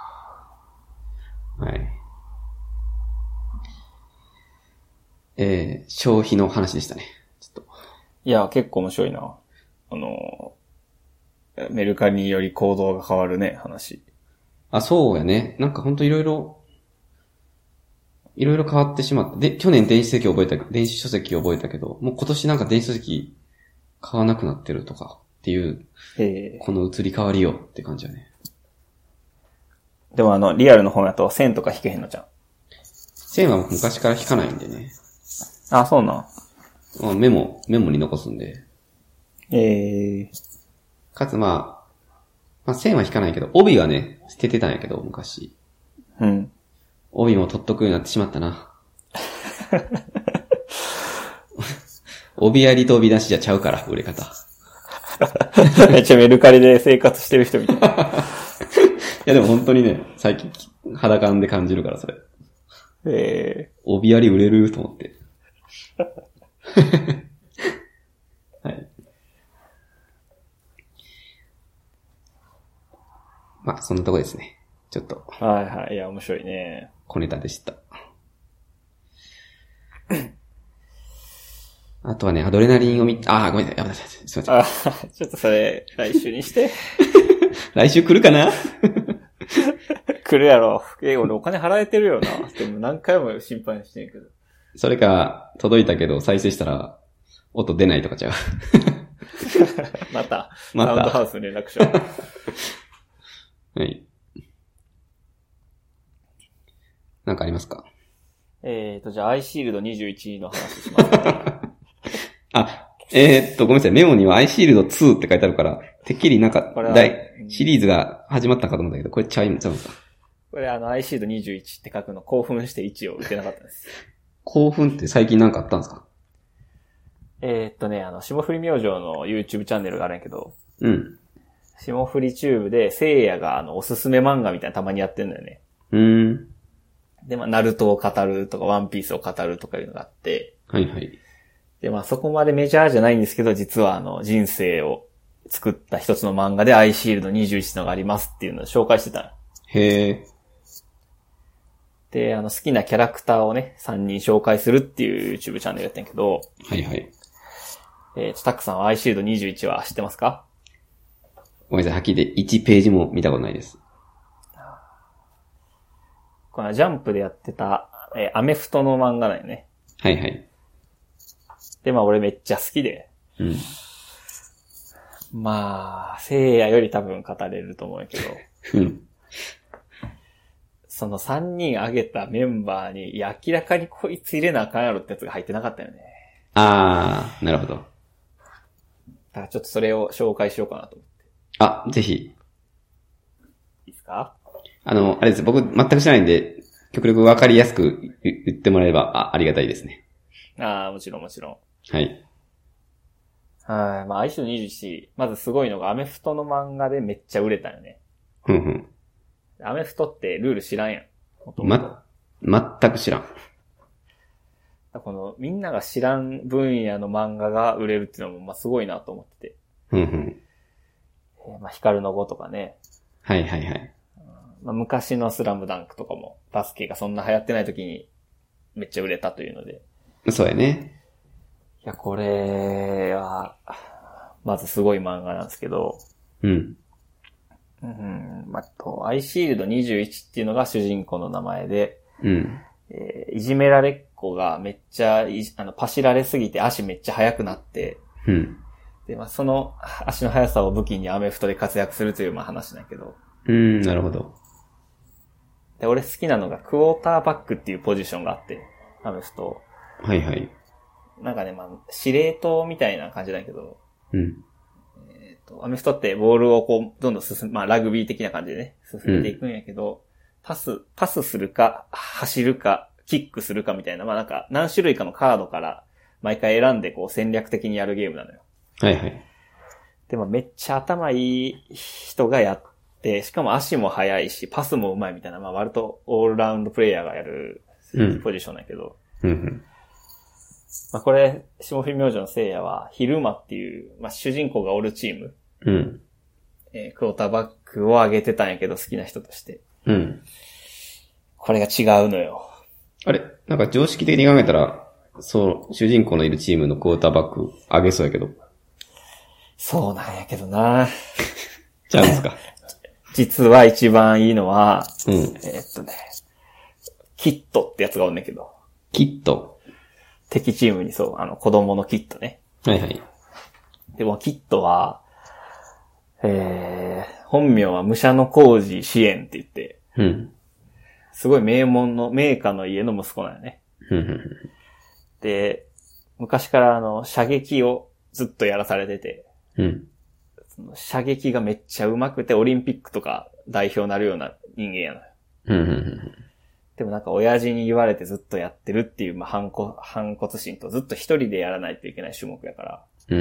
はい。えー、消費の話でしたね。ちょっと。 いや、結構面白いな。あの、メルカリにより行動が変わるね、話。 あ、そうやね。なんかほんといろいろ、いろいろ変わってしまった。で、去年電子書籍覚えた、電子書籍覚えたけど、もう今年なんか電子書籍買わなくなってるとかっていう、この移り変わりよって感じだね。 でもあの、リアルの本だと線とか引けへんのじゃん。 線は昔から引かないんでね。 あ、そうなん。 まあ、メモ、メモに残すんで。 ええー。 かつまあ、まあ線は引かないけど、帯はね、捨ててたんやけど、昔。うん。帯も取っとくようになってしまったな。帯やりと帯出しじゃちゃうから、売れ方。 めっちゃメルカリで生活してる人みたいな。いやでも本当にね、最近肌感で感じるから、それ。ええー。帯やり売れると思って。はい。まあ、そんなとこですね。ちょっと。 はいはい。いや、面白いね。 小ネタでした。あとはね、アドレナリンを見、あー、ごめんなさい。やめなさい。すいません。 あ、ちょっとそれ、来週にして。 来週来るかな来るやろ。え、俺お金払えてるよな。でも何回も心配してんけど。 それか、届いたけど再生したら、音出ないとかちゃう。 また、また。サウンドハウスの連絡しよう。はい。なんかありますか？ えーと、じゃあ、アイシールドにじゅういちの話します、ね。 あ、えー、っと、ごめんなさい。メモにはアイシールドツーって書いてあるから、てっきりなんか、大、シリーズが始まったかと思ったけど、これちゃい、ちゃうんですか？ これあの、アイシールドにじゅういちって書くの興奮していちを打てなかったんです。 興奮って最近なんかあったんですか？ えー、っとね、あの、霜降り明星の YouTube チャンネルがあるんやけど、うん。霜降りチューブで、聖夜があの、おすすめ漫画みたいなたまにやってんだよね。うん。で、まあ、ナルトを語るとか、ワンピースを語るとかいうのがあって。 はいはい。 で、まあ、そこまでメジャーじゃないんですけど、実はあの、人生を作った一つの漫画で、アイシールドにじゅういちのがありますっていうのを紹介してた。 へえ。 で、あの、好きなキャラクターをね、さんにん紹介するっていう YouTube チャンネルやってんけど。 はいはい。 えーと、タックさんはアイシールドにじゅういちは知ってますか？ ごめんなさい、はっきり言っていちページも見たことないです。 このジャンプでやってた、えー、アメフトの漫画だよね。 はいはい。 で、まあ俺めっちゃ好きで。うん。 まあ、聖夜より多分語れると思うけど。うん。そのさんにん挙げたメンバーに、いや、明らかにこいつ入れなあかんやろってやつが入ってなかったよね。 あー、なるほど。だからちょっとそれを紹介しようかなと思って。 あ、ぜひ。 いいですか？ あの、あれです。僕全く知らないんで、極力わかりやすく言ってもらえれば あ, ありがたいですね。 ああ、もちろんもちろん。 はい。 はい。まあ、アイシーにじゅういち、まずすごいのがアメフトの漫画でめっちゃ売れたよね。 ふんふん。 アメフトってルール知らんやん。 ま、全く知らん。 この、みんなが知らん分野の漫画が売れるっていうのも、まあ、すごいなと思ってて。 ふんふん。 えー、まあ、ヒカルの碁とかね。 はいはいはい。 まあ、昔のスラムダンクとかも、バスケがそんな流行ってない時に、めっちゃ売れたというので。 そうやね。 いや、これは、まずすごい漫画なんですけど。 うん。 うん、まあ、と、アイシールドにじゅういちっていうのが主人公の名前で、 うん。 えー、いじめられっ子がめっちゃ、あの、パシられすぎて足めっちゃ速くなって、 うん。 で、まあ、その足の速さを武器にアメフトで活躍するというまあ話なんやけど。 うん、なるほど。 で、俺好きなのがクォーターバックっていうポジションがあって、アメフト。 はいはい。 なんかね、まあ、司令塔みたいな感じだけど、 うん。 えっと、アメフトってボールをこう、どんどん進む、まあ、ラグビー的な感じでね、進めていくんやけど、うん、パス、パスするか、走るか、キックするかみたいな、まあなんか、何種類かのカードから毎回選んでこう戦略的にやるゲームなのよ。 はいはい。 でもめっちゃ頭いい人がやって、しかも足も速いし、パスも上手いみたいな、まあ割とオールラウンドプレイヤーがやるポジションだけど、 うんうん、 まあこれ、霜降り明星の聖夜は、昼間っていう、まあ主人公がおるチーム、 うん、 えー、クォーターバックを上げてたんやけど、好きな人として。 うん。 これが違うのよ。 あれなんか常識的に考えたら、そう、主人公のいるチームのクォーターバック上げそうやけど。 そうなんやけどな。 ちゃうんですか。 実は一番いいのは、 うん、 えー、っとね、キットってやつがおんねんけど。 キット敵チームにそう、あの子供のキットね。 はいはい。 でもキットは、えー、本名は武者の工事支援って言って、 うん。 すごい名門の、名家の家の息子なんよね。 うん。 で、昔からあの、射撃をずっとやらされてて、 うん。 その射撃がめっちゃ上手くて、オリンピックとか代表になるような人間やのよ。 うん。 でもなんか親父に言われてずっとやってるっていう、まあ、反骨、反骨心とずっと一人でやらないといけない種目やから、 うん。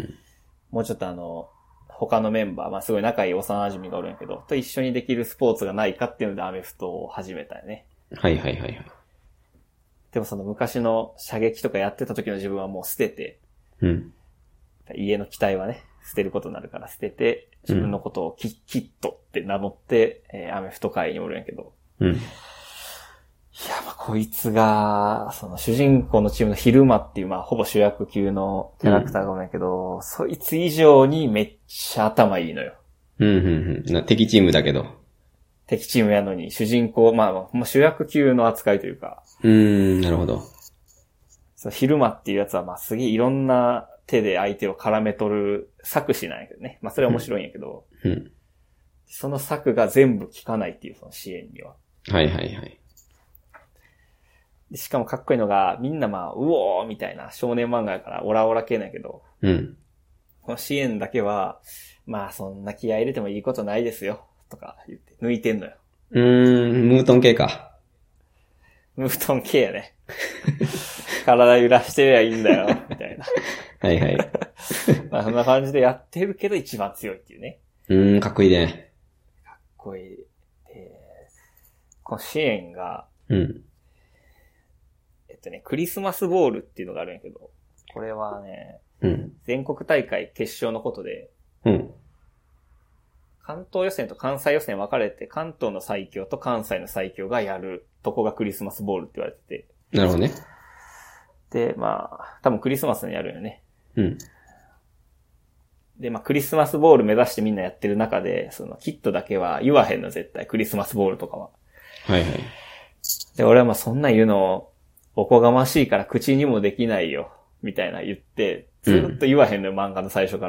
もうちょっとあの、他のメンバー、まあすごい仲いい幼馴染がおるんやけど、と一緒にできるスポーツがないかっていうのでアメフトを始めたよね。 はいはいはいはい。 でもその昔の射撃とかやってた時の自分はもう捨てて、 うん。 家の機体はね、捨てることになるから捨てて、自分のことをキ、うん、キットって名乗って、えー、アメフト界におるんやけど、 うん。 いや、まあ、こいつが、その主人公のチームの昼間っていう、まあ、ほぼ主役級のキャラクターがおるんやけど、うん、そいつ以上にめっちゃ頭いいのよ。 うん、うん、うん。敵チームだけど。 敵チームやのに、主人公、まあ、主役級の扱いというか。 うーん、なるほど。 そう、昼間っていうやつは、まあ、すげえいろんな手で相手を絡め取る策士なんやけどね。まあ、それは面白いんやけど、 うん。うん、 その策が全部効かないっていう、その支援には。 はいはいはい。 しかもかっこいいのが、みんなまあ、うおーみたいな少年漫画やからオラオラ系なんやけど、 うん。 この支援だけは、まあそんな気合い入れてもいいことないですよ、とか言って抜いてんのよ。 うーん、ムートン系か。 ムートン系やね。体揺らしてりゃいいんだよ、みたいな。 はいはい。 まあそんな感じでやってるけど一番強いっていうね。 うーん、かっこいいね。 かっこいい。で、この支援が、 うん。 えっとね、クリスマスボールっていうのがあるんやけど、これはね、 うん、 全国大会決勝のことで、 うん、 関東予選と関西予選分かれて、関東の最強と関西の最強がやるとこがクリスマスボールって言われてて。 なるほどね。 で、まあ、多分クリスマスにやるよね。 うん。 で、まあクリスマスボール目指してみんなやってる中で、そのキットだけは言わへんの絶対、クリスマスボールとかは。 はいはい。 で、俺はまあそんな言うの、おこがましいから口にもできないよ、みたいな言って、ずっと言わへんのよ、うん、漫画の最初から。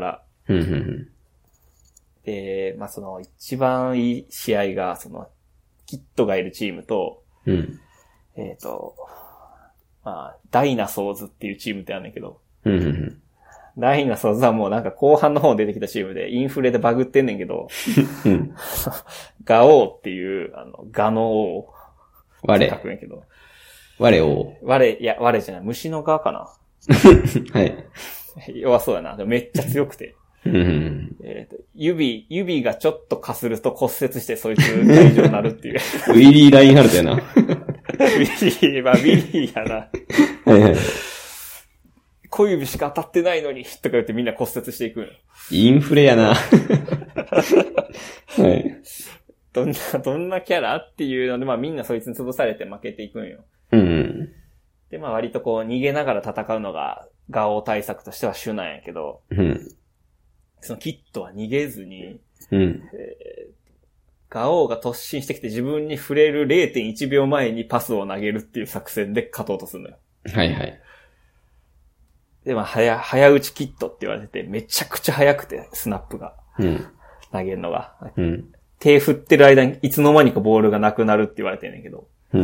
うんうんうん、 で、まあその一番いい試合が、その、キッドがいるチームと、 うん、 えっ、ー、と、まあ、ダイナソーズっていうチームってあるんだけど、 うんうんうん、 ダイナソーズはもうなんか後半の方出てきたチームでインフレでバグってんねんけど、 うん、 ガオーっていう、あの、ガの王。 我。 書くんやけど。 我王。 我、いや、我じゃない、虫の側かな。 はい。 弱そうやな。でもめっちゃ強くて。えーと、指、指がちょっとかすると骨折してそいつ退場になるっていう。 ウィリー・ラインハルトやな。ウィリー、まあウィリーやな。 はいはい。 小指しか当たってないのに、とか言ってみんな骨折していくんよ。 インフレやな。はい。 どんな、どんなキャラっていうので、まあみんなそいつに潰されて負けていくんよ。 うん。 で、まあ割とこう逃げながら戦うのがガオ対策としては主なんやけど、 うん。 そのキッドは逃げずに、 うん。 えー、ガオが突進してきて自分に触れる れいてんいちびょうまえにパスを投げるっていう作戦で勝とうとするのよ。 はいはい。 で、まあ、早、早打ちキットって言われてて、めちゃくちゃ早くて、スナップが。 うん。 投げるのが。 うん。 手振ってる間にいつの間にかボールがなくなるって言われてんねんけど。 うん。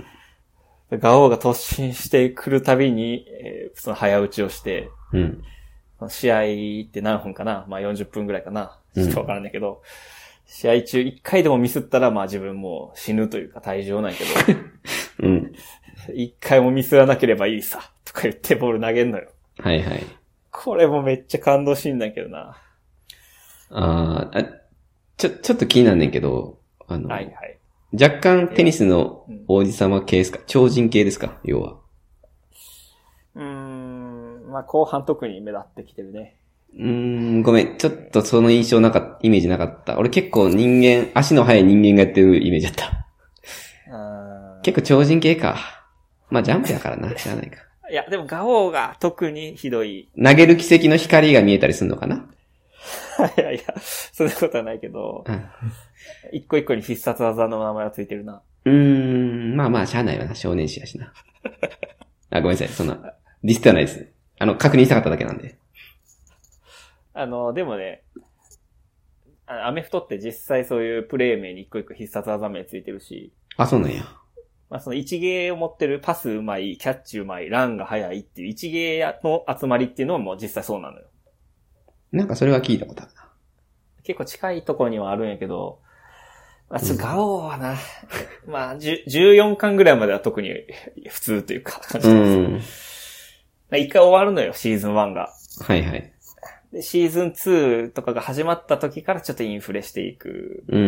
ガオが突進してくるたびに、えー、その早打ちをして、 うん。 試合って何分かな？まあよんじゅっぷんぐらいかな？ちょっとわからんねんけど、うん、試合中いっかいでもミスったら、まあ自分も死ぬというか退場なんやけど、 うん。 いっかいもミスらなければいいさ、とか言ってボール投げんのよ。 はいはい。 これもめっちゃ感動シーンだけどな。 ああ、ちょ、ちょっと気になんねんけど、あの、 はいはい。 若干テニスの王子様系ですか？超人系ですか？要は。 うーん、まあ後半特に目立ってきてるね。 うーん、ごめん。ちょっとその印象なかった、イメージなかった。俺結構人間、足の速い人間がやってるイメージだった。結構超人系か。まあジャンプやからな、知らないか。 いや、でもガオーが特にひどい。 投げる奇跡の光が見えたりするのかな？ いやいや、そんなことはないけど、うん、一個一個に必殺技の名前がついてるな。 うーん、まあまあ、しゃあないわな、少年誌やしな。あ、ごめんなさい、そんな、ディスってはないです。あの、確認したかっただけなんで。 あの、でもね、アメフトって実際そういうプレー名に一個一個必殺技名ついてるし。 あ、そうなんや。 まあその一芸を持ってるパスうまい、キャッチうまい、ランが速いっていう一芸の集まりっていうのはもう実際そうなのよ。 なんかそれは聞いたことあるな。 結構近いところにはあるんやけど、まあ、ちょっとガオーはな、うん、まあ、じゅうよんかんぐらいまでは特に普通というか感じです。うん。一回終わるのよ、シーズンワンが。 はいはい。 で、シーズンツーとかが始まった時からちょっとインフレしていく。 うん。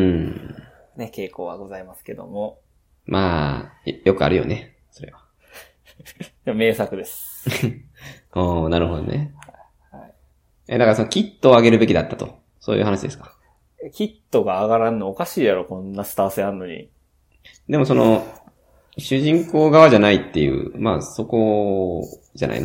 ね、傾向はございますけども。 まあ、よくあるよね、それは。 でも名作です。 おー、なるほどね。はい。え、だからそのキットを上げるべきだったと。そういう話ですか？ キットが上がらんのおかしいやろ、こんなスター性あんのに。 でもその、主人公側じゃないっていう、まあそこ、じゃないの？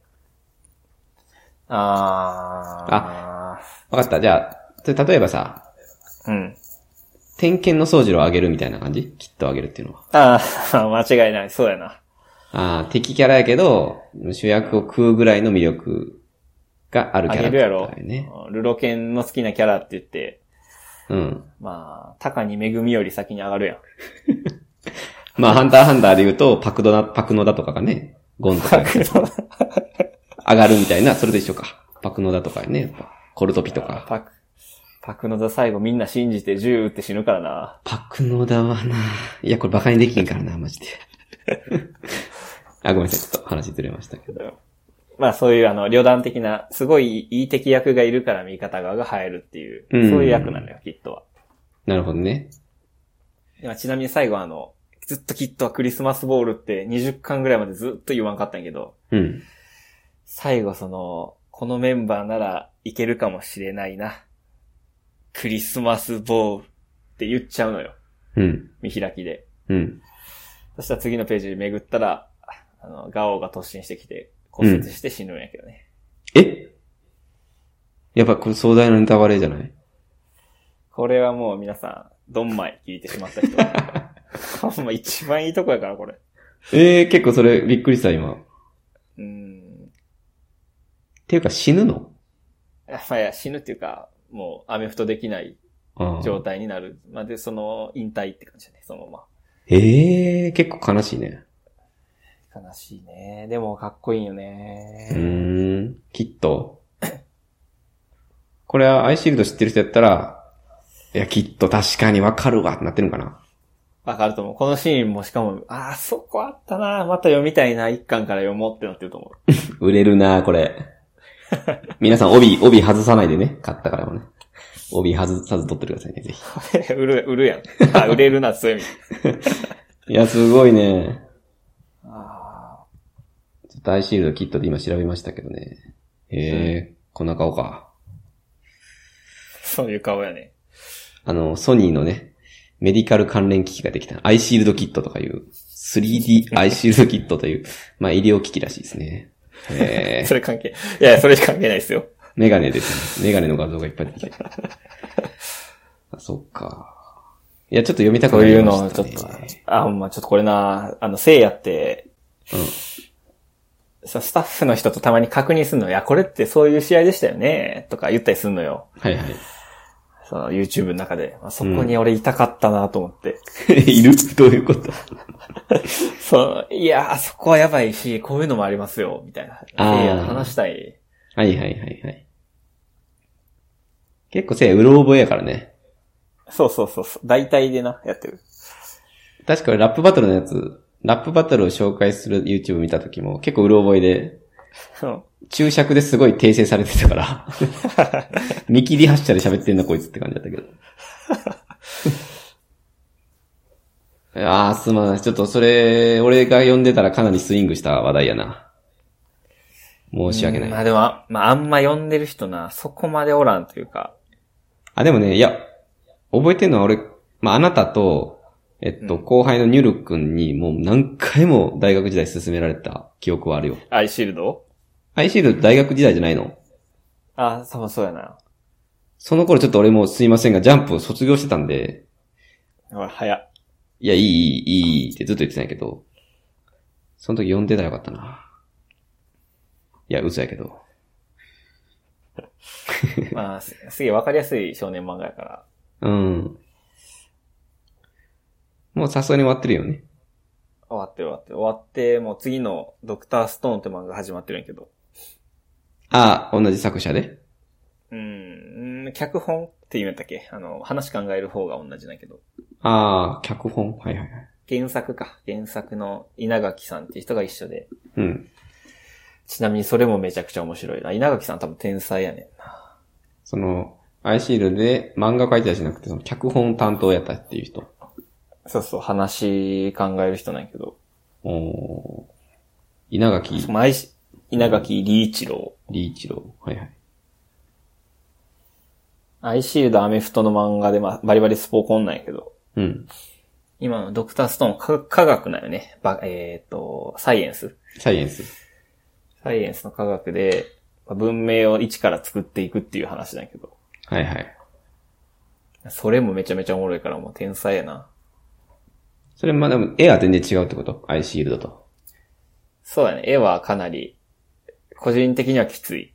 あー。 あ、わかった。じゃあ、例えばさ、 うん。 点検の掃除を上げるみたいな感じ？キットを上げるっていうのは。 ああ、間違いない。そうやな。 ああ、敵キャラやけど、主役を食うぐらいの魅力があるキャラクター、ね。あげるやろ。 ルロケンの好きなキャラって言って、 うん。 まあ、高に恵みより先に上がるやん。 まあ、ハンターハンターで言うと、パクドナ、パクノダとかがね、ゴンとか。パクノダ上がるみたいな、それと一緒か。パクノダとかね、やっぱコルトピとか。 パク、パクノダ最後みんな信じて銃撃って死ぬからな。 パクノダはな、いや、これバカにできんからな、マジで。あ、ごめんなさい、ちょっと話ずれましたけど。 まあそういうあの、旅団的な、すごいいい敵役がいるから味方側が入るっていう、うん、そういう役なのよ、キットは。 なるほどね。 ちなみに最後あの、ずっとキットはクリスマスボールってにじゅっかんぐらいまでずっと言わんかったんやけど、 うん。 最後その、このメンバーならいけるかもしれないな。クリスマスボールって言っちゃうのよ。 うん。 見開きで。 うん。 そしたら次のページで巡ったら、あの、ガオが突進してきて骨折して死ぬんやけどね。 うん、えやっぱこれ壮大なネタバレじゃない？ これはもう皆さん、ドンマイ聞いてしまった人。ほんま一番いいとこやから、これ。 ええー、結構それびっくりした、今。 うーん。 っていうか死ぬの？ まあ、いや死ぬっていうか、もうアメフトできない状態になる。まあ、で、その引退って感じだね、そのまま。 ええー、結構悲しいね。 悲しいね。でもかっこいいよね。 うーん、きっと。これはアイシールド知ってる人やったら、いや、きっと確かにわかるわってなってるんかな。 わかると思う。このシーンもしかも、ああ、そこあったな、また読みたいな、一巻から読もうってなってると思う。売れるな、これ。皆さん帯、帯外さないでね、買ったからもね。帯外さず取ってくださいね、ぜひ。売る、売るやん。あ、売れるな、そういう意味。 いや、すごいね。あちょっとアイシールドキットで今調べましたけどね。へえ、うん、こんな顔か。 そういう顔やね。 あの、ソニーのね、メディカル関連機器ができた。アイシールドキットとかいう、スリーディー アイシールドキットという、まあ医療機器らしいですね。へそれ関係、いや、それ関係ないですよ。 メガネですね。メガネの画像がいっぱい出てきて。あ、そっか。いや、ちょっと読みたくなりましたね。 そういうのをちょっと、あ、まあちょっとこれな、あの、聖夜って、うん。スタッフの人とたまに確認するの、いや、これってそういう試合でしたよね、とか言ったりするのよ。 はいはい。 その YouTube の中で。まあ、そこに俺いたかったなと思って。 うん、いるどういうことそう、いや、あそこはやばいし、こういうのもありますよ、みたいな。ああ。話したい。 はいはいはいはい。結構せいや、うろ覚えやからね。 そうそうそうそう。大体でな、やってる。 確かラップバトルのやつ、ラップバトルを紹介する YouTube 見た時も結構うろ覚えで、うん、注釈ですごい訂正されてたから、見切り発車で喋ってんなこいつって感じだったけど。ああ、すまない。ちょっとそれ、俺が読んでたらかなりスイングした話題やな。申し訳ない。 まあでも、まああんま読んでる人な、そこまでおらんというか。 あ、でもね、いや、覚えてるのは俺、まああなたと、えっと、うん、後輩のニュル君にもう何回も大学時代勧められた記憶はあるよ。 アイシールド？ アイシールド大学時代じゃないの？ あ、多分そうやな。 その頃ちょっと俺もすいませんが、ジャンプを卒業してたんで。 おい、早っ。 いや、いい、いい、いいってずっと言ってたんやけど。その時読んでたらよかったな。いや、嘘やけど。 まあ、すげえわかりやすい少年漫画やから。 うん。もうさすがに終わってるよね。 終わってる終わってる。終わって、もう次のドクターストーンって漫画始まってるんやけど。 ああ、同じ作者で？ うん、脚本って言うんやったっけ？あの、話考える方が同じなんやけど。 ああ、脚本？はいはいはい。 原作か。原作の稲垣さんっていう人が一緒で。 うん。 ちなみにそれもめちゃくちゃ面白いな。稲垣さん多分天才やねんな。 その、アイシールで漫画書いてたじゃなくて、その脚本担当やったっていう人。 そうそう、話考える人なんやけど。 おー。稲垣。 稲垣理一郎。 理一郎。はいはい。 アイシールドアメフトの漫画で、まあ、バリバリスポコンなんやけど。 うん。 今のドクターストーン科、科学なんよね。ば、えっと、サイエンス。 サイエンス。 サイエンスの科学で、文明を一から作っていくっていう話なんやけど。 はいはい。 それもめちゃめちゃおもろいからもう天才やな。 それまあでも絵は全然違うってこと？アイシールドと。 そうだね。絵はかなり、個人的にはきつい。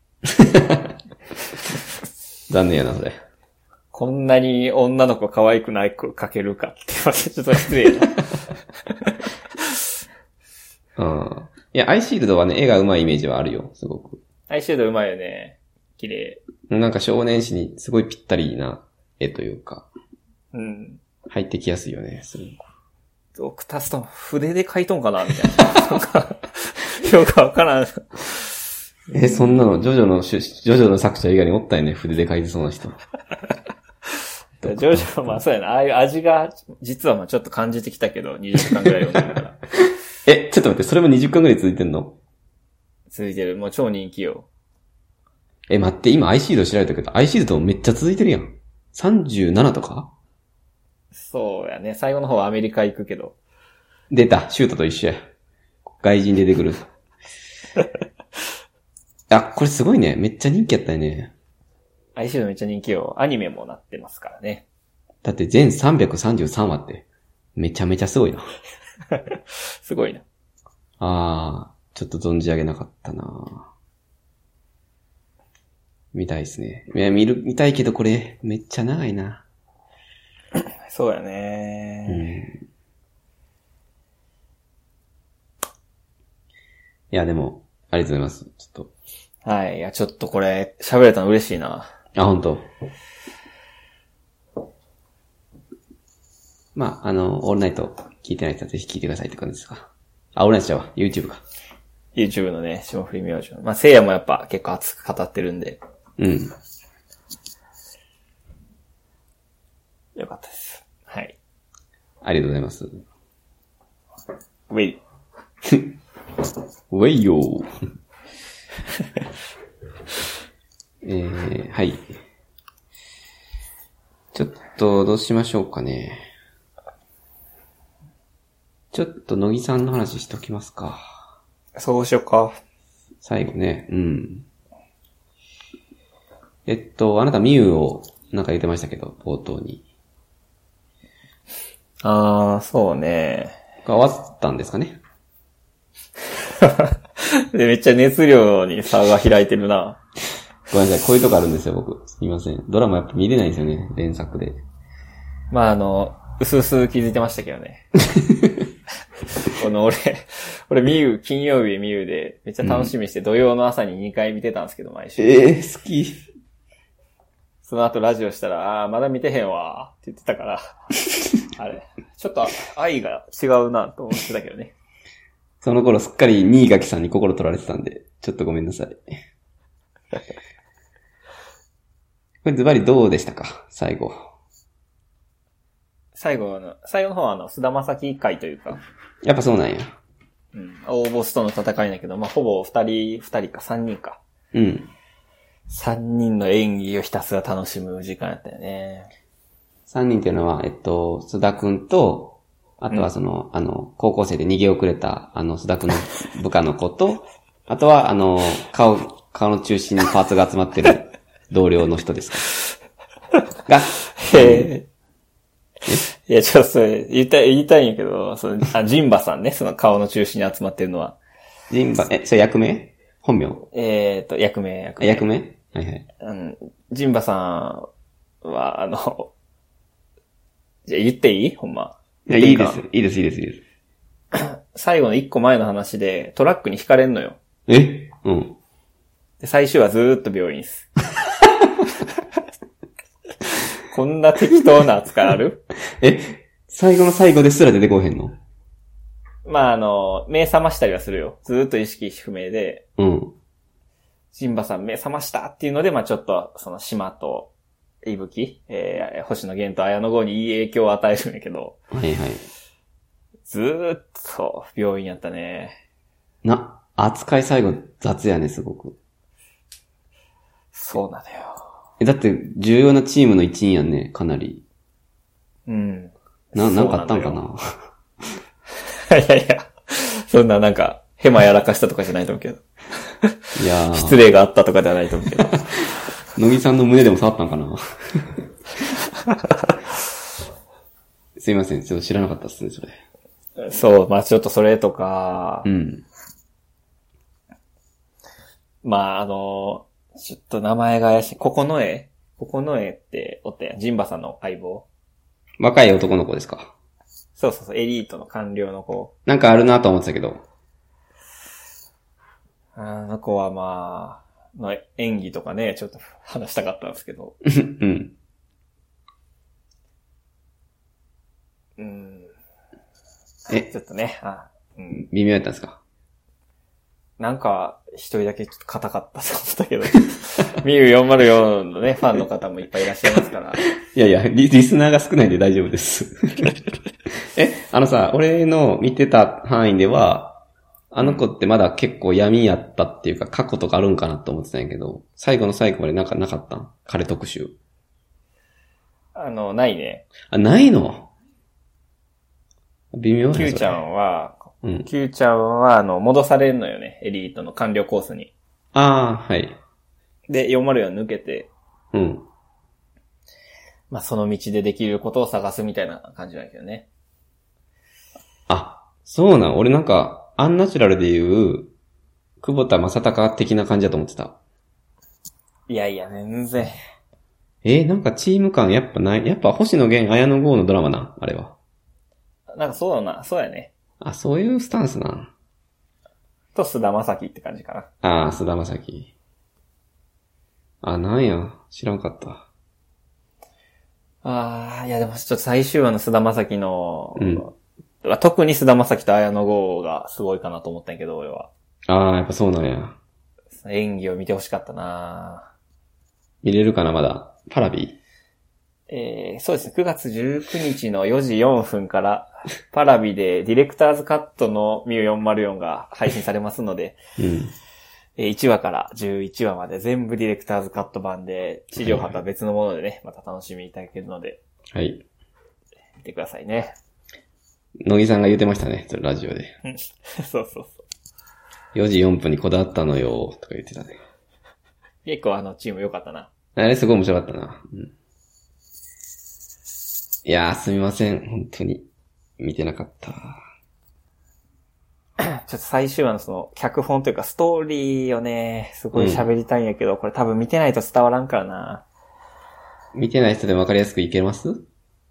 残念やな、それ。 こんなに女の子可愛くない子描けるかって言われてちょっと失礼な。 うん。いや、アイシールドはね、絵が上手いイメージはあるよ、すごく。 アイシールド上手いよね。綺麗。 なんか少年誌にすごいぴったりな絵というか。 うん。 入ってきやすいよね、すごく。 ドクターストーン筆で描いとんかなみたいな。なんか、よくわからん。 え、そんなの、ジョジョの、ジョジョの作者以外におったよね、筆で描いてそうな人。 ジョジョ、まあそうやな。ああいう味が、実はまあちょっと感じてきたけど、にじゅっかんくらい読んでるから。 え、ちょっと待って、それもにじゅっかんくらい続いてんの？ 続いてる。もう超人気よ。 え、待って、今アイシールド調べたけど、アイシールドめっちゃ続いてるやん。さんじゅうななとか？ そうやね。最後の方はアメリカ行くけど。 出た。シュートと一緒や。外人出てくる。あ、これすごいね。めっちゃ人気やったよね。 アイシールドめっちゃ人気よ。アニメもなってますからね。 だって全さんびゃくさんじゅうさんわって、めちゃめちゃすごいな。 すごいな。ああー、ちょっと存じ上げなかったな。 見たいですね。いや、見る、見たいけどこれ、めっちゃ長いな。 そうやね、 うん。いや、でも、ありがとうございます。ちょっと。はい。いや、ちょっとこれ、喋れたの嬉しいな。 あ、本当。まあ、あの、オールナイト聞いてない人はぜひ聞いてくださいって感じですか。あ、オールナイトちゃうわ。YouTube か。 YouTube のね、霜降り明星。まあ、聖夜もやっぱ結構熱く語ってるんで。 うん。 よかったです。はい。 ありがとうございます。 ウェイ。 ウェイヨー。えー、はい。ちょっと、どうしましょうかね。ちょっと、乃木さんの話しときますか。 そうしようか。 最後ね、うん。えっと、あなたミュウをなんか言ってましたけど、冒頭に。 あー、そうね。 終わったんですかね。 でめっちゃ熱量に差が開いてるな。 ごめんなさい、こういうとこあるんですよ、僕。すいません。ドラマやっぱ見れないんですよね、連作で。 まあ、あの、うすうす気づいてましたけどね。この俺、俺ミュウ、金曜日ミュウでめっちゃ楽しみにして、うん、土曜の朝ににかい見てたんですけど、毎週。 えー、好き。 その後ラジオしたら、あー、まだ見てへんわって言ってたから、あれ、ちょっと愛が違うなと思ってたけどね。 その頃すっかり新垣さんに心取られてたんで、ちょっとごめんなさい。これズバリどうでしたか、最後。 最後の、最後の方はあの、菅田将暉会というか。 やっぱそうなんや。 うん。大ボスとの戦いだけど、まあ、ほぼ二人、二人か三人か。 うん。 三人の演技をひたすら楽しむ時間やったよね。 三人っていうのは、えっと、須田くんと、あとはその、うん、あの、高校生で逃げ遅れた、あの、須田くんの部下の子と、あとは、あの、顔、顔の中心にパーツが集まってる同僚の人ですか。が、 へぇ。いや、ちょっとそれ、言いたい、言いたいんやけど、その、あ、ジンバさんね、その顔の中心に集まってるのは。 ジンバ、え、それ役名？本名？ えーと、役名、役名。 役名？はいはい。 うん、ジンバさんは、あの、じゃあ言っていい？ほんま。 いや、いいです。いいです、いいです、いいです。 最後の一個前の話で、トラックに引かれんのよ。 え？うん。 で、最終はずーっと病院っす。こんな適当な扱いある？ え、最後の最後ですら出てこへんの？ まあ、あの、目覚ましたりはするよ。ずーっと意識不明で。 うん。 ジンバさん目覚ましたっていうので、まあちょっと、その島と、いぶき、えー、星野源と綾野剛にいい影響を与えるんやけど。 はいはい。 ずーっと病院やったね。 な、扱い最後雑やね、すごく。 そうなのよ。 え、だって重要なチームの一員やんね、かなり。 うん。 な、なんかあったんかな。 いやいや、そんななんか、ヘマやらかしたとかじゃないと思うけど。 いやー。 失礼があったとかではないと思うけど。 乃木さんの胸でも触ったんかな。すいません、ちょっと知らなかったっすね、それ。 そう、まあちょっとそれとか、 うん。 まああの、ちょっと名前が怪しい。ここの絵ここの絵っておったやん。ジンバさんの相棒。 若い男の子ですか？ そうそうそう、エリートの官僚の子。 なんかあるなと思ってたけど。 あの子はまあ、の演技とかね、ちょっと話したかったんですけど。 うん。 うん。 え、 ちょっとね、あ、 うん、微妙やったんですか？ なんか、一人だけちょっと硬かったと思ったけど。ミューよんまるよんのね、ファンの方もいっぱいいらっしゃいますから。 いやいやリ、リスナーが少ないんで大丈夫です。え、あのさ、俺の見てた範囲では、あの子ってまだ結構闇やったっていうか、過去とかあるんかなと思ってたんやけど、最後の最後までなんかなかったん？彼特集。 あの、ないね。 あ、ないの？微妙だね。 キューちゃんは、 うん。 キューちゃんは、あの、戻されるのよね。エリートの官僚コースに。 ああ、はい。 で、よんまるよん抜けて。 うん。 まあ、その道でできることを探すみたいな感じなんだけどね。 あ、そうなん。俺なんか、アンナチュラルで言う、久保田正孝的な感じだと思ってた。 いやいや、全然。 えー、なんかチーム感やっぱない。やっぱ星野源、綾野剛のドラマな、あれは。 なんかそうだな、そうやね。 あ、そういうスタンスな。 と、菅田将暉って感じかな。 ああ、菅田将暉。あ、なんや、知らんかった。 ああ、いやでもちょっと最終話の菅田将暉の、うん、特に菅田将暉と綾野剛がすごいかなと思ったんやけど、俺は。 ああ、やっぱそうなんや。 演技を見てほしかったな。 見れるかな、まだ。パラビえー、そうですね。くがつじゅうくにちのよじよんぷんから、パラビでディレクターズカットのミューよんまるよんが配信されますので、うん、えー、いちわからじゅういちわまで全部ディレクターズカット版で、地上波とは別のものでね、また楽しみいただけるので、 はい。 見てくださいね。 乃木さんが言ってましたね、ラジオで。 そうそうそう。 よじよんぷんにこだわったのよ、とか言ってたね。 結構あのチーム良かったな。 あれすごい面白かったな。うん、いやーすみません。本当に。見てなかった。 ちょっと最終話のその脚本というかストーリーをね、すごい喋りたいんやけど、うん、これ多分見てないと伝わらんからな。 見てない人でもわかりやすくいけます？うん、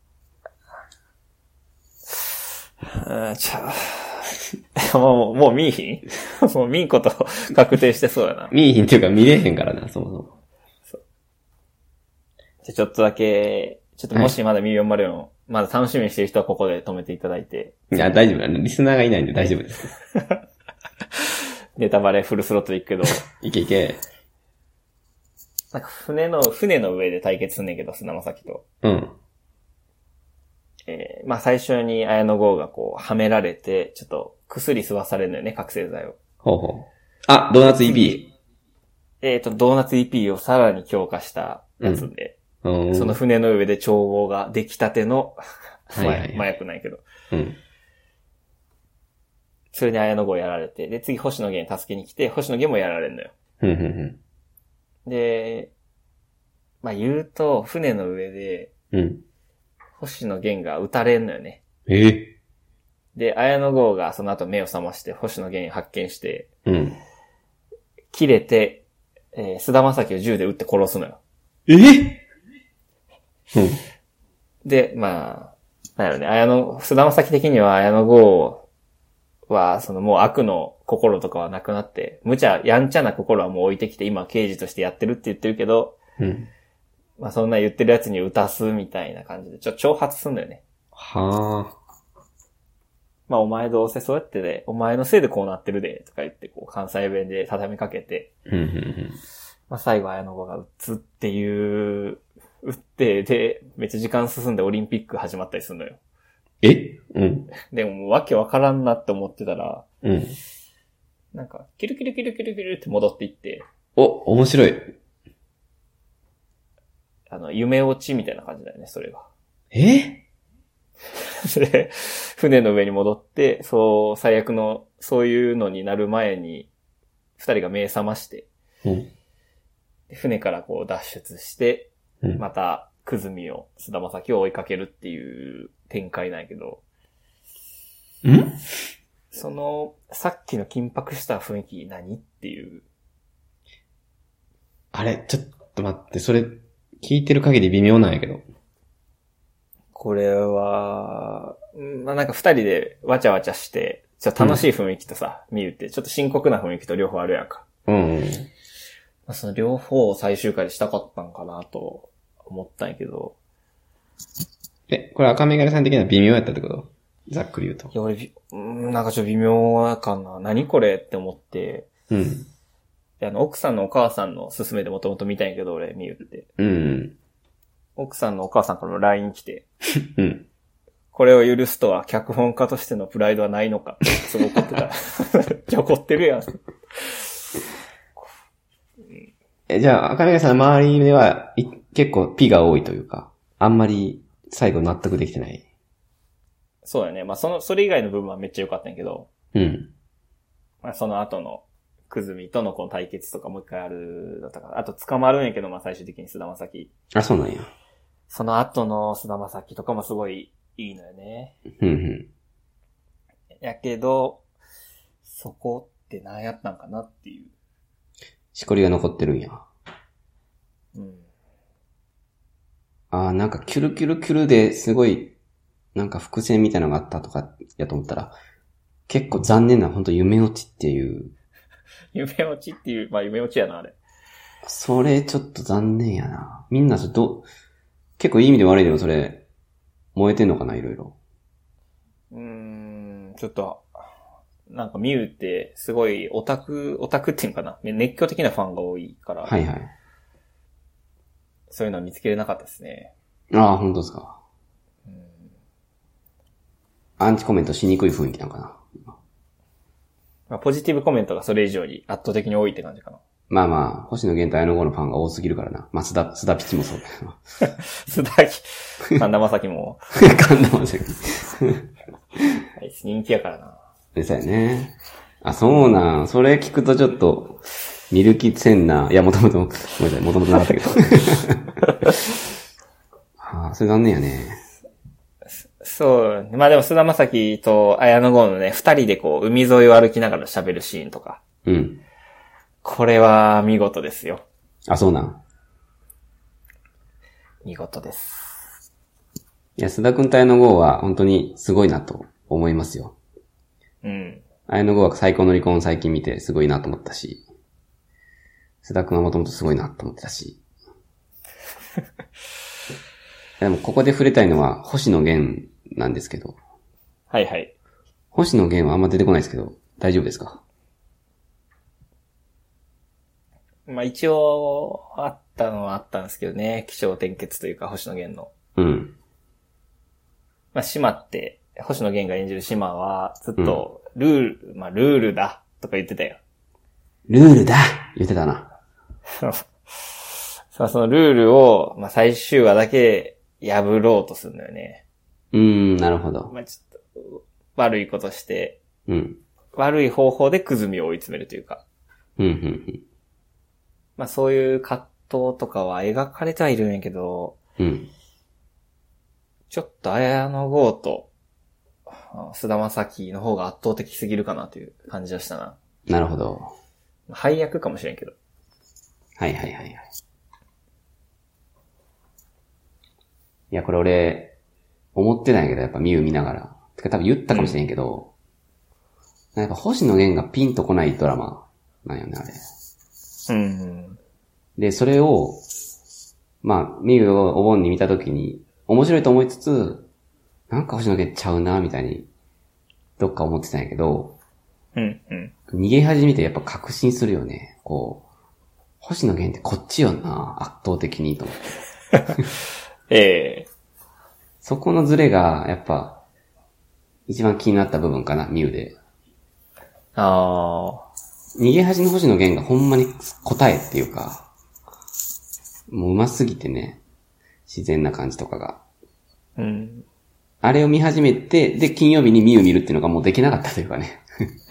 ちゃもう、もう見いひんもう見んこと確定してそうやな。 見いひんっていうか見れへんからな、そもそも。 そう。じゃちょっとだけ、ちょっともしまだミューよんまるよん、はい、まだ楽しみにしてる人はここで止めていただいて。 いや、大丈夫だね。リスナーがいないんで大丈夫です。 ネタバレフルスロットで行くけど。 いけいけ。 なんか船の、船の上で対決すんねんけど、菅田将暉と。うん。えー、まあ最初に綾野剛がこう、はめられて、ちょっと薬吸わされるのよね、覚醒剤を。 ほうほう。あ、ドーナツ イーピー。えっと、ドーナツ イーピー をさらに強化したやつで、うん、その船の上で調合が出来たての、はいはいはい、麻薬ないけど。うん。それで綾野剛やられて、で、次星野源助けに来て、星野源もやられるのよ。うんうんうん、で、まあ言うと、船の上で、うん。星野源が撃たれんのよね。 えで、綾野剛がその後目を覚まして星野源発見して、うん。切れて、えー、菅田将暉を銃で撃って殺すのよ。 えうん。 で、まあ、なんやろね、綾野、菅田将暉的には綾野剛は、そのもう悪の心とかはなくなって、無茶、やんちゃな心はもう置いてきて、今刑事としてやってるって言ってるけど、うん。まあそんな言ってるやつに撃たすみたいな感じで、ちょ、挑発すんだよね。 はあ。 まあお前どうせそうやってで、お前のせいでこうなってるで、とか言って、こう関西弁で畳みかけて、うんうんうん、まあ最後綾野剛が撃つっていう、撃って、で、めっちゃ時間進んでオリンピック始まったりするのよ。 えうん。 でももうわけわからんなって思ってたら、うん。なんか、キルキルキルキルキルって戻っていって、 お、面白い。 あの、夢落ちみたいな感じだよね、それが。 えで、船の上に戻って、そう、最悪の、そういうのになる前に、二人が目覚まして、うん、で船からこう脱出して、うん、また、くずみを、菅田将暉を追いかけるっていう展開なんやけど、 んその、さっきの緊迫した雰囲気何っていう。 あれ、ちょっと待って、それ、聞いてる限り微妙なんやけど。 これは、まあ、なんか二人でわちゃわちゃして、ちょっと楽しい雰囲気とさ、うん、見るって、ちょっと深刻な雰囲気と両方あるやんか。うん、うん。まあ、その両方を最終回でしたかったんかなと思ったんやけど。 え、これ赤メガネさん的には微妙やったってこと？ざっくり言うと。 いや、俺、なんかちょっと微妙かな。何これって思って。うん。で、あの、奥さんのお母さんの勧めでもともと見たんやけど、俺、見るって。うん。奥さんのお母さんからの ライン 来て。うん。これを許すとは、脚本家としてのプライドはないのかって、すごい怒ってた。じゃ怒ってるやん。 え、じゃあ、赤嶺さんの周りでは、結構ピが多いというか、あんまり最後納得できてない。 そうだね。まあ、その、それ以外の部分はめっちゃ良かったんやけど。うん。まあ、その後の、くずみとのこの対決とかもう一回あるだったから。あと捕まるんやけど、まあ最終的に菅田将暉。 あ、そうなんや。 その後の菅田将暉とかもすごいいいのよね。 うんうん。 やけど、そこって何やったんかなっていう。 しこりが残ってるんや。 うん、ああ、なんかキュルキュルキュルですごい、なんか伏線みたいなのがあったとかやと思ったら、結構残念な本当夢落ちっていう。 夢落ちっていう、まあ夢落ちやな、あれ。 それちょっと残念やな。みんなちょっと、結構いい意味で悪いでもそれ、燃えてんのかな、いろいろ。 うーん、ちょっと、なんかミュウってすごいオタク、オタクっていうのかな、熱狂的なファンが多いから。 はいはい。 そういうのは見つけれなかったですね。 ああ、本当ですか。うん、アンチコメントしにくい雰囲気なんかな。 まあ、ポジティブコメントがそれ以上に圧倒的に多いって感じかな。 まあまあ、星野源と綾野剛のファンが多すぎるからな。まあ、須田、須田ピチもそうだけど。 須田、神田正輝も。 神田正輝。 あいつ人気やからな。 でさよね。あ、そうなん。それ聞くとちょっと、見る気せんな。いや、もともと、ごめんなさい、もともとなかったけど。ああ、それ残念やね。 そう。まあでも、須田正輝と綾野剛のね、二人でこう、海沿いを歩きながら喋るシーンとか。 うん。 これは見事ですよ。 あ、そうなん。 見事です。 いや、須田くんと綾野剛は本当にすごいなと思いますよ。 うん。 綾野剛は最高の離婚を最近見てすごいなと思ったし、須田くんはもともとすごいなと思ってたし。でもここで触れたいのは星野源なんですけど。 はいはい。 星野源はあんま出てこないですけど、大丈夫ですか？ まあ一応、あったのはあったんですけどね。起承転結というか、星野源の。 うん。 まあ島って、星野源が演じる島は、ずっと、ルール、うん、まあルールだ、とか言ってたよ。 ルールだ言ってたな。 さあそのルールを、まあ最終話だけ破ろうとするんだよね。 うーん、なるほど。 まあちょっと、悪いことして、 うん。 悪い方法でクズミを追い詰めるというか。 うん、うん、うん。 まあそういう葛藤とかは描かれてはいるんやけど、 うん。 ちょっと綾野剛と須田正輝の方が圧倒的すぎるかなという感じがしたな。 なるほど。 配役かもしれんけど。 はいはいはいはい。いや、これ俺、思ってないけど、やっぱミュウ見ながら。てか多分言ったかもしれんけど、うん、やっぱ星野源がピンとこないドラマなんよね、あれ。 うん。 で、それを、まあ、ミュウをお盆に見たときに、面白いと思いつつ、なんか星野源ちゃうな、みたいに、どっか思ってたんやけど、 うんうん。 逃げ始めてやっぱ確信するよね。こう、星野源ってこっちよな、圧倒的にと思って。 ええー。 そこのズレが、やっぱ、一番気になった部分かな、ミュウで。 ああ。 逃げ恥の星野源がほんまに答えっていうか、もう上手すぎてね、自然な感じとかが。 うん。 あれを見始めて、で、金曜日にミュウ見るっていうのがもうできなかったというかね。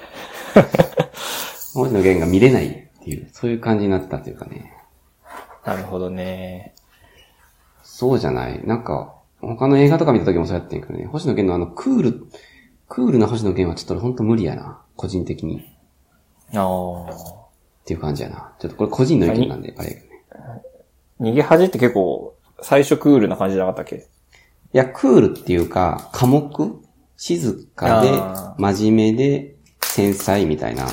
星野源が見れないっていう、そういう感じになったというかね。 なるほどね。 そうじゃない。なんか、他の映画とか見た時もそうやってんけどね、星野源のあのクール、クールな星野源はちょっとほんと無理やな。個人的に。 ああ。 っていう感じやな。ちょっとこれ個人の意見なんで、あれ、ね。 逃げ恥って結構、最初クールな感じじゃなかったっけ？ いや、クールっていうか、寡黙、静かで、真面目で、繊細みたいな。うんうん。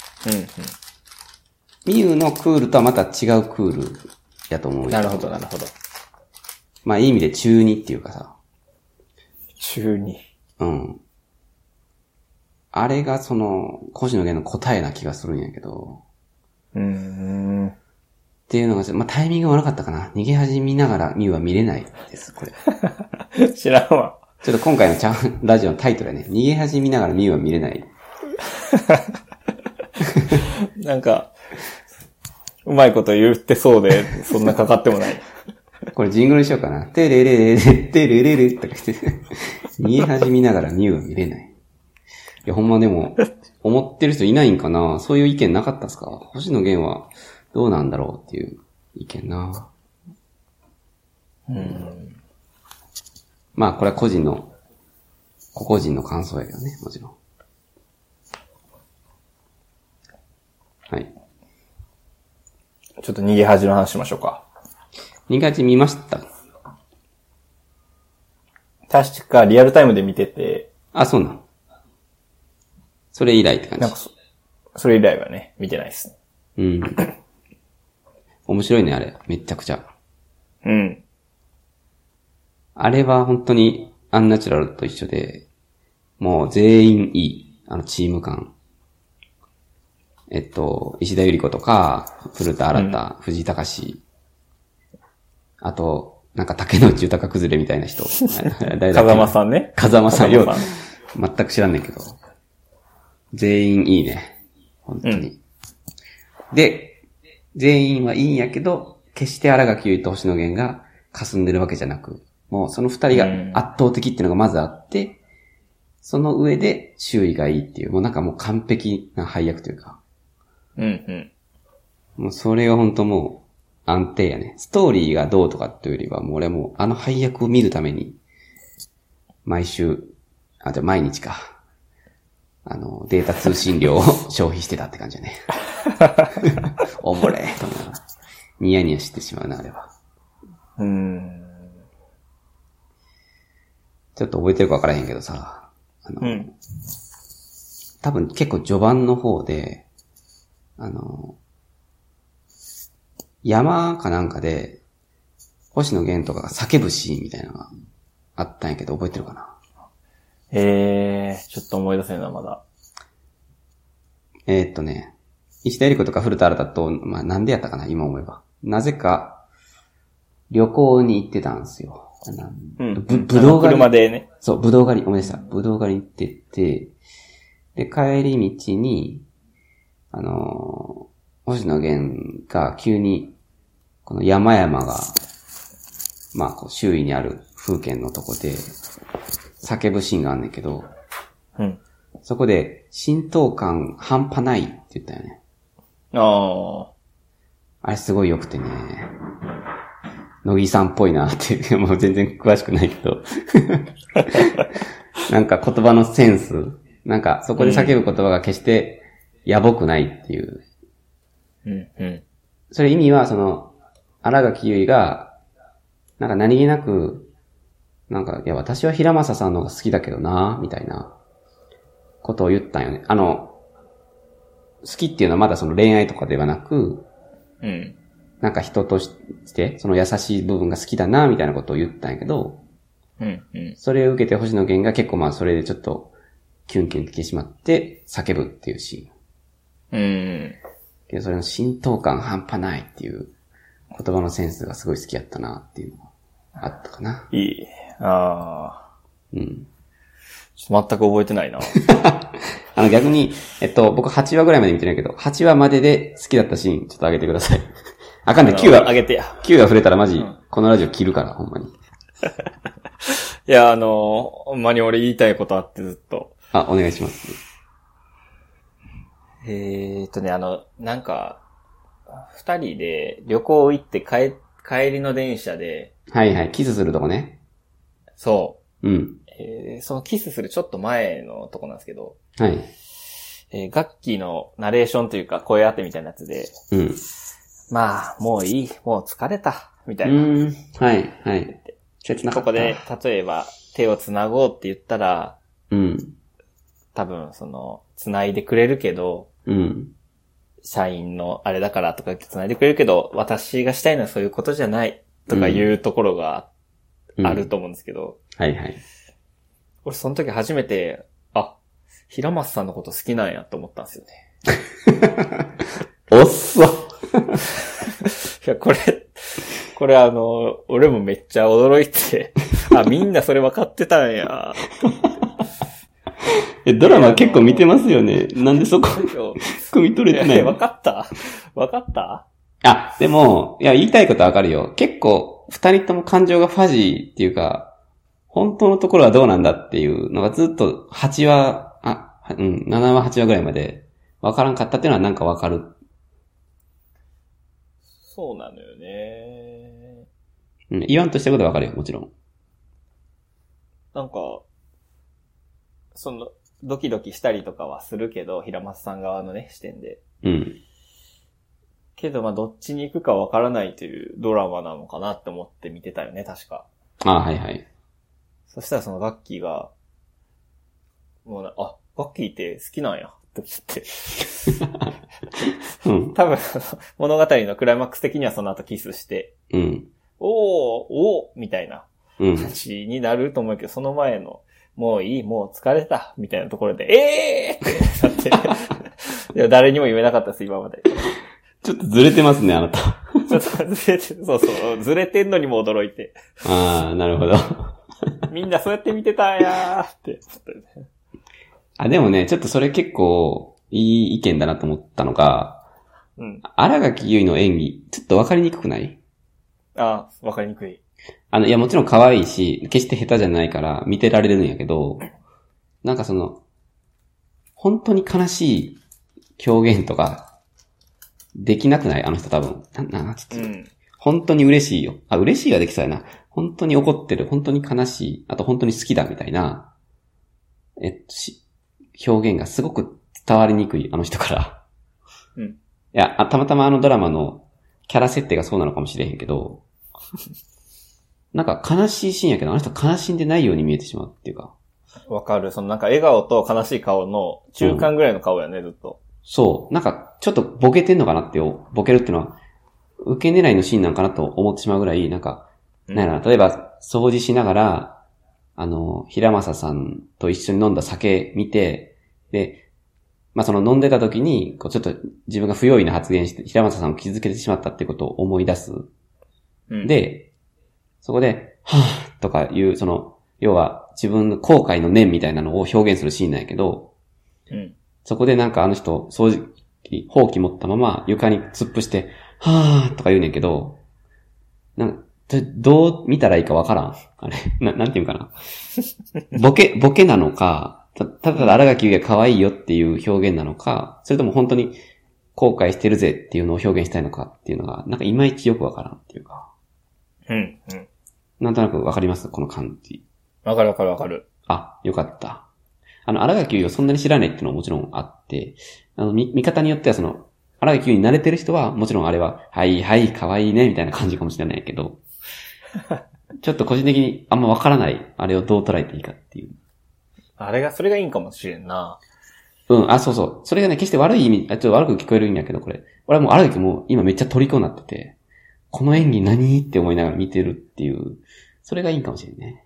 ミユのクールとはまた違うクールやと思う。 なるほど、なるほど。 まあ、いい意味で中二っていうかさ。 中二。 うん。あれがその、星野源の答えな気がするんやけど。 うーん。 っていうのが、まあ、タイミングが悪かったかな。逃げ始めながらミュウは見れないです、これ。知らんわ。 ちょっと今回のチャンラジオのタイトルはね、逃げ始めながらミュウは見れない。 なんか、うまいこと言ってそうで、そんなかかってもない。 これジングルにしようかな。てれれれれ、てれれれとか言って、逃げ始めながらミュウは見れない。いや、ほんまでも、思ってる人いないんかな？そういう意見なかったっすか？星野源はどうなんだろうっていう意見な。 うん。 まあ、これは個人の、個々人の感想やけどね、もちろん。はい。 ちょっと逃げ恥の話しましょうか。 にがつ見ました。 確かリアルタイムで見てて。 あ、そうなの。それ以来って感じ。なんかそ、それ以来はね、見てないですね。 うん。面白いね、あれ。めっちゃくちゃ。 うん。 あれは本当にアンナチュラルと一緒で、もう全員いい。あのチーム感。えっと、石田ゆり子とか、古田新太、うん、藤井隆。あと、なんか竹野内豊崩れみたいな人。 風間さんね。 風間さんよ。全く知らんねんけど。全員いいね。本当に。うん、で、全員はいいんやけど、決して新垣結衣と星野源が霞んでるわけじゃなく、もうその二人が圧倒的っていうのがまずあって、うん、その上で周囲がいいっていう、もうなんかもう完璧な配役というか。 うんうん。 もうそれが本当もう安定やね。ストーリーがどうとかっていうよりは、もう俺はもうあの配役を見るために、毎週、あ、じゃあ毎日か。あの、データ通信量を消費してたって感じだね。おもれーと思いながら。ニヤニヤしてしまうな、あれは。 うーん。 ちょっと覚えてるか分からへんけどさ。あの、うん、多分結構序盤の方で、あの、山かなんかで、星野源とかが叫ぶシーンみたいなのがあったんやけど、覚えてるかな？ えー、ちょっと思い出せんな、まだ。 えー、っとね、石田ゆり子とか古田新太と、まあ、なんでやったかな、今思えば。なぜか、旅行に行ってたんですよ。 うん。 ぶ、ぶどう狩り。 車でね。 そう、ぶどう狩り、思い出した。ぶどう狩り行ってて、で、帰り道に、あのー、星野源が急に、この山々が、まあ、こう周囲にある風景のとこで、叫ぶシーンがあんねんけど、 うん。 そこで、浸透感半端ないって言ったよね。 ああ。 あれすごい良くてね、乃木さんっぽいなって、もう全然詳しくないけど、なんか言葉のセンス、なんかそこで叫ぶ言葉が決してやぼくないっていう。 うんうん。 それ意味は、その、新垣結衣が、なんか何気なく、なんか、いや、私は平正さんの方が好きだけどな、みたいなことを言ったんよね。あの、好きっていうのはまだその恋愛とかではなく、 うん。 なんか人として、その優しい部分が好きだな、みたいなことを言ったんやけど、 うんうん。 それを受けて星野源が結構まあそれでちょっと、キュンキュン来てしまって、叫ぶっていうシーン。うん。 けどそれの浸透感半端ないっていう言葉のセンスがすごい好きやったなっていうのがあったかな。 いい。ああ。 うん。 ちょっと全く覚えてないな。 あの逆に、えっと、僕はちわぐらいまで見てないけど、はちわまでで好きだったシーンちょっと上げてください。あかんね、きゅうわ。 上げてや。 きゅうわ触れたらマジ、うん、このラジオ切るから、ほんまに。 いや、あの、ほんまに俺言いたいことあってずっと。 あ、お願いします。 えーっとね、あの、なんか、二人で旅行行って帰、帰りの電車で。 はいはい、キスするとこね。 そう。うん。 えー、そのキスするちょっと前のとこなんですけど。 はい。 えー、楽器のナレーションというか声当てみたいなやつで。 うん。 まあ、もういい、もう疲れた、みたいな。 うん。はい、はい。 切なかった。ここで、例えば、手を繋ごうって言ったら、 うん。 多分、その、繋いでくれるけど、 うん。 社員のあれだからとか繋いでくれるけど、私がしたいのはそういうことじゃないとかいうところがあると思うんですけど。 うん、はいはい。 俺その時初めて、あ、平松さんのこと好きなんやと思ったんですよね。 おっそ。いや、これ、これあの、俺もめっちゃ驚いて、あ、みんなそれ分かってたんや。 え、ドラマ結構見てますよね。なんでそこ、汲み取れてないの？ 分かった分かったあ、でも、いや、言いたいことはわかるよ。結構、二人とも感情がファジーっていうか、本当のところはどうなんだっていうのがずっとはちわ、あ、うん、ななわ、はちわぐらいまでわからんかったっていうのはなんかわかる。 そうなのよね。 うん、言わんとしたことはわかるよ、もちろん。 なんか、その、ドキドキしたりとかはするけど、平松さん側のね、視点で。 うん。 けどまあどっちに行くかわからないというドラマなのかなって思って見てたよね、確か。 ああ、はいはい。 そしたらそのガッキーが、もうな、あ、ガッキーって好きなんや、って言って。うん、多分、物語のクライマックス的にはその後キスして、 うん、 おー、おー、みたいな感じになると思うけど、うん、その前の、もういい、もう疲れた、みたいなところで、えーってなって、いや誰にも言えなかったです、今まで。 ちょっとずれてますね、あなた。 ちょっとずれて、そうそう、ずれてんのにも驚いて。 ああ、なるほど。 みんなそうやって見てたんやーって。 あ、でもね、ちょっとそれ結構いい意見だなと思ったのが、うん。新垣結衣の演技、ちょっとわかりにくくない？ ああ、わかりにくい。 あの、いやもちろん可愛いし、決して下手じゃないから見てられるんやけど、なんかその、本当に悲しい表現とか、できなくない？あの人多分。な、な、ちょっと、うん、本当に嬉しいよ。あ、嬉しいはできそうやな。本当に怒ってる、本当に悲しい、あと本当に好きだみたいな、えっと、し、表現がすごく伝わりにくい、あの人から。うん。いや、たまたまあのドラマのキャラ設定がそうなのかもしれへんけど、なんか悲しいシーンやけど、あの人悲しんでないように見えてしまうっていうか。 わかる。そのなんか笑顔と悲しい顔の中間ぐらいの顔やね、うん、ずっと。 そう。なんか、ちょっとボケてんのかなって、ボケるっていうのは、受け狙いのシーンなんかなと思ってしまうぐらい、なんか、うん、なんやろな、例えば、掃除しながら、あの、平正さんと一緒に飲んだ酒見て、で、まあ、その飲んでた時に、こうちょっと自分が不用意な発言して、平正さんを傷つけてしまったっていうことを思い出す。うん、で、そこで、はぁとかいう、その、要は自分の後悔の念みたいなのを表現するシーンなんやけど、うん、そこでなんかあの人、掃除機、ほうき持ったまま床に突っ伏して、はぁとか言うねんけど、なんどう見たらいいかわからん。あれな、なんていうかな。ボケ、ボケなのか、た、ただ新垣結衣が可愛いよっていう表現なのか、それとも本当に後悔してるぜっていうのを表現したいのかっていうのが、なんかいまいちよくわからんっていうか。うん、うん。なんとなくわかりますこの感じ。 わかるわかるわかる。 あ、よかった。あの、新垣結衣をそんなに知らないっていうのはもちろんあって、あの、見、見方によってはその、新垣結衣に慣れてる人は、もちろんあれは、はいはい、可愛いね、みたいな感じかもしれないけど、ちょっと個人的にあんまわからない、あれをどう捉えていいかっていう。 あれが、それがいいんかもしれんな。 うん、あ、そうそう。それがね、決して悪い意味、あ、ちょっと悪く聞こえるんやけど、これ。俺はもう新垣も今めっちゃ虜になってて、この演技何って思いながら見てるっていう、それがいいんかもしれんね。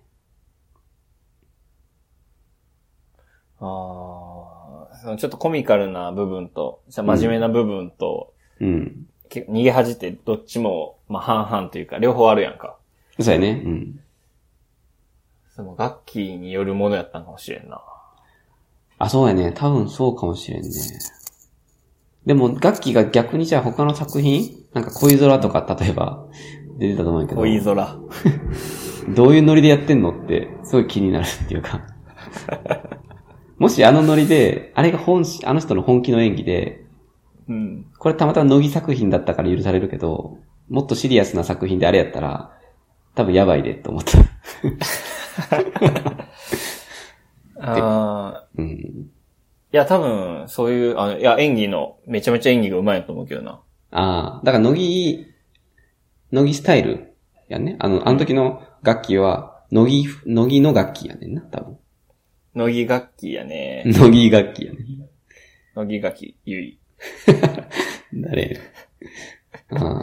ああ、ちょっとコミカルな部分と、真面目な部分と、うん。逃げ恥ってどっちも、まあ半々というか、両方あるやんか。 そうやね。うん。 その楽器によるものやったんかもしれんな。 あ、そうやね。多分そうかもしれんね。でも、楽器が逆にじゃあ他の作品なんか恋空とか例えば出てたと思うけど。 恋空。 どういうノリでやってんのって、すごい気になるっていうか。もしあのノリで、あれが本、あの人の本気の演技で、うん、これたまたま乃木作品だったから許されるけど、もっとシリアスな作品であれやったら、多分やばいでと思った。 ああ、うん。いや、多分、そういう、あの、いや、演技の、めちゃめちゃ演技が上手いと思うけどな。 ああ、だから乃木、乃木スタイルやね。あの、あの時の楽器は、乃木、乃木の楽器やねんな、多分。 乃木楽器やね。 乃木楽器やね。 乃木楽器、ゆい。 誰あ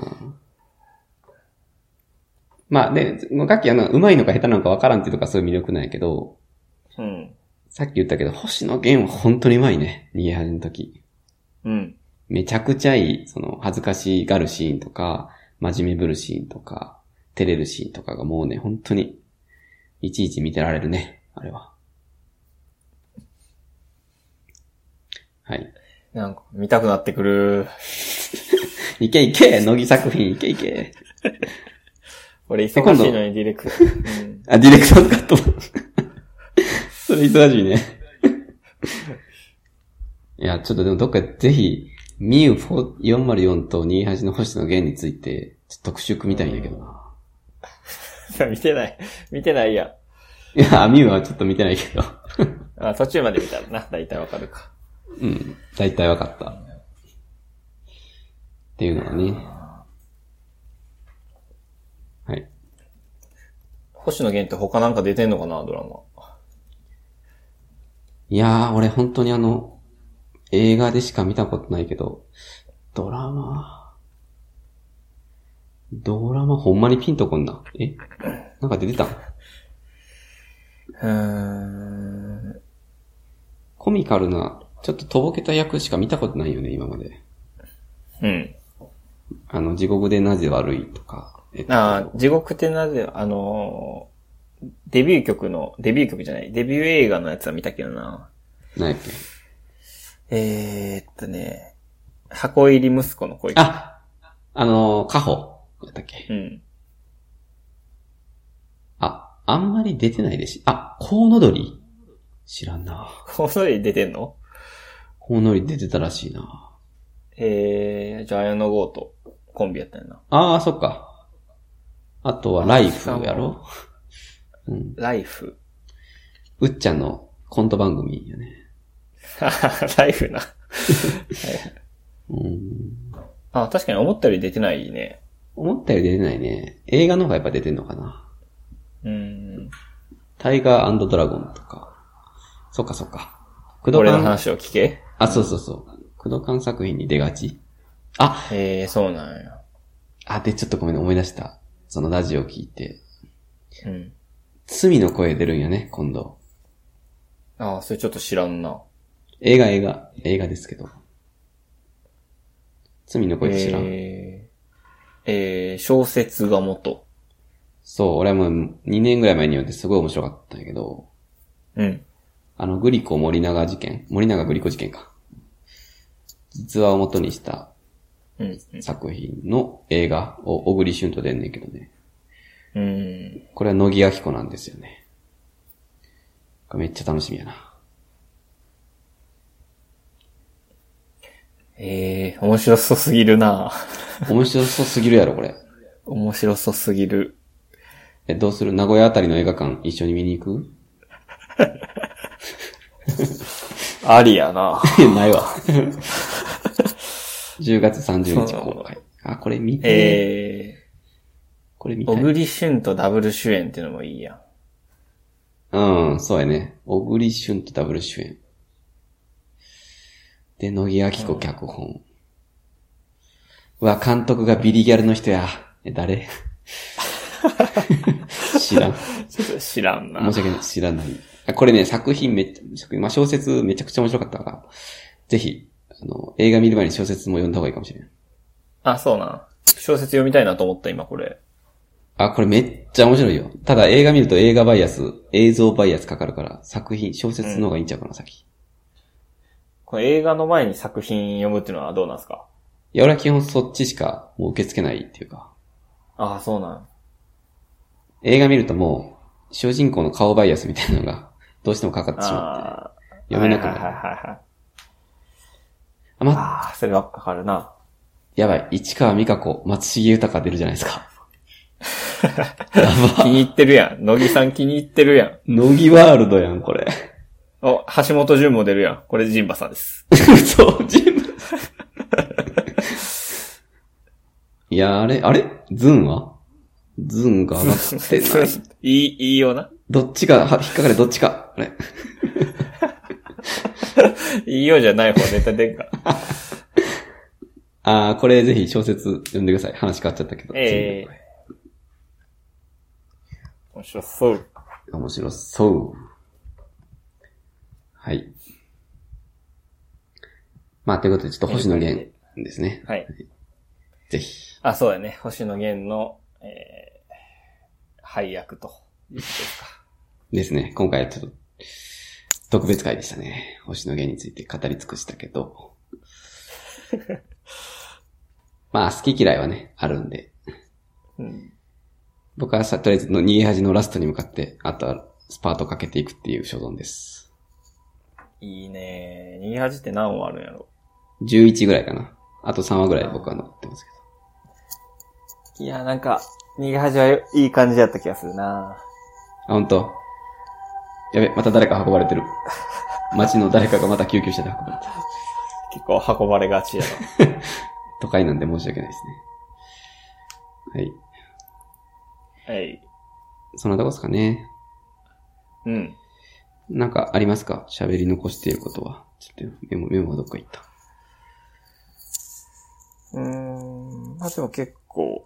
まあ、で、楽器あの、上手いのか下手なのか分からんっていうとかそういう魅力なんやけど、うん。さっき言ったけど、星野源は本当に上手いね。逃げ恥の時。うん。めちゃくちゃいい、その、恥ずかしがるシーンとか、真面目ぶるシーンとか、照れるシーンとかがもうね、本当に、いちいち見てられるね、あれは。はい。 なんか、見たくなってくる。 いけいけ乃木作品いけいけ俺忙しいのにディレクト。うん、 あ、ディレクターカット。それ忙しいね。いや、ちょっとでもどっかぜひ、ミューよんまるよんとにじゅうはちの星野源について、ちょっと特集組みたいんだけどな。見てない。見てないや。 いや、ミューはちょっと見てないけど。 あ、途中まで見たらな、だいたいわかるか。 うん、だいたいわかった。 っていうのがね。はい。 星野源って他なんか出てんのかな、ドラマ。 いやー、俺本当にあの、映画でしか見たことないけど、ドラマ、ドラマほんまにピンとこんな。えなんか出てたん？うーん。 コミカルな、ちょっととぼけた役しか見たことないよね、今まで。 うん。 あの、地獄でなぜ悪いとか。 えっと、ああ、地獄ってなぜ、あのー、デビュー曲の、デビュー曲じゃない、デビュー映画のやつは見たけどな。 何やっけ？ えー、っとね、箱入り息子の恋。 ああのー、カホやったっけ？ うん。 あ、あんまり出てないでし。あ、コウノドリ知らんな。 コウノドリ出てんの？ コウノドリ出てたらしいな。 えー、じゃあ、綾野剛とコンビやったんやな。 ああ、そっか。あとは、ライフやろ？ うん。ライフ。 うっちゃんのコント番組やね。 ライフな。 うん、 あ、確かに思ったより出てないね。 思ったより出てないね。映画の方がやっぱ出てんのかな。 うん。 タイガー&ドラゴンとか。そっかそっか。 俺の話を聞け。 あ、そうそうそう。クドカン作品に出がち。あへえ、そうなんや。 あ、で、ちょっとごめんね、思い出した。そのラジオ聞いて。 うん。 罪の声出るんよね、今度。 ああ、それちょっと知らんな。 映画映画、映画ですけど。罪の声って知らん。 えー、えー、小説が元。 そう、俺はもうにねんぐらい前に読んですごい面白かったんやけど。 うん。 あの、グリコ森永事件森永グリコ事件か。実話を元にした作品の映画を小栗旬と出んねんけどね。 うん。 これは乃木明子なんですよね。めっちゃ楽しみやな。 ええー、面白そうすぎるな。 面白そうすぎるやろ、これ。 面白そうすぎる。 え、どうする？名古屋あたりの映画館一緒に見に行く？ ありやな。 ないわ。じゅうがつさんじゅうにち公開。あ、これ見て。 ええー。 これ見たい。 小栗旬とダブル主演っていうのもいいやん。うん、そうやね。小栗旬とダブル主演。で、乃木明子脚本。うん、うわ、監督がビリギャルの人や。え、誰？知らん。 ちょっと知らんな。 申し訳ない。知らない。これね、作品めっちゃ、まあ、小説めちゃくちゃ面白かったから、ぜひ、あの、映画見る前に小説も読んだ方がいいかもしれない。 あ、そうな。小説読みたいなと思った、今これ。 あ、これめっちゃ面白いよ。ただ映画見ると映画バイアス、映像バイアスかかるから、作品、小説の方がいいんちゃうかな、先。 これ映画の前に作品読むっていうのはどうなんですか？ いや、俺は基本そっちしかもう受け付けないっていうか。 ああ、そうなん。 映画見るともう、主人公の顔バイアスみたいなのが、どうしてもかかってしまって、読めなくなる。 はいはいはいはい。 あ、ま、 ああ、それはかかるな。 やばい、市川美香子、松重豊出るじゃないですか。 気に入ってるやん。乃木さん気に入ってるやん。 乃木ワールドやん、これ。 お、橋本淳も出るやん。これジンバさんです。 そう、ジンバ。いや、あれ、あれズンはズンが上がってない。 いい、いいよな。 どっちか、引っかかれ、どっちか。あれ。 いいよじゃない方絶対出んか。 あー、これぜひ小説読んでください。話変わっちゃったけど。 ええー。面白そう。 面白そう。はい。まあ、ということで、ちょっと星野源ですね。 はい。 ぜひ。 あ、そうだね。星野源の、えー、配役ということですか。 ですね。今回はちょっと、特別会でしたね。星野源について語り尽くしたけど。まあ、好き嫌いはね、あるんで。 うん、 僕はさ、とりあえずの逃げ恥のラストに向かって、あとはスパートかけていくっていう所存です。 いいねー。逃げ恥って何話あるんやろ？ じゅういちぐらいかな。あとさんわぐらい僕は残ってますけど。いや、なんか、逃げ恥はいい感じだった気がするな。 あ、ほんと。やべ、また誰か運ばれてる。街の誰かがまた救急車で運ばれてる。 結構運ばれがちやな。 都会なんで申し訳ないですね。 はい。はい。 そんなとこですかね。 うん。 なんかありますか？喋り残していることは。ちょっとメモ、メモはどっか行った。 うーん。まあでも結構、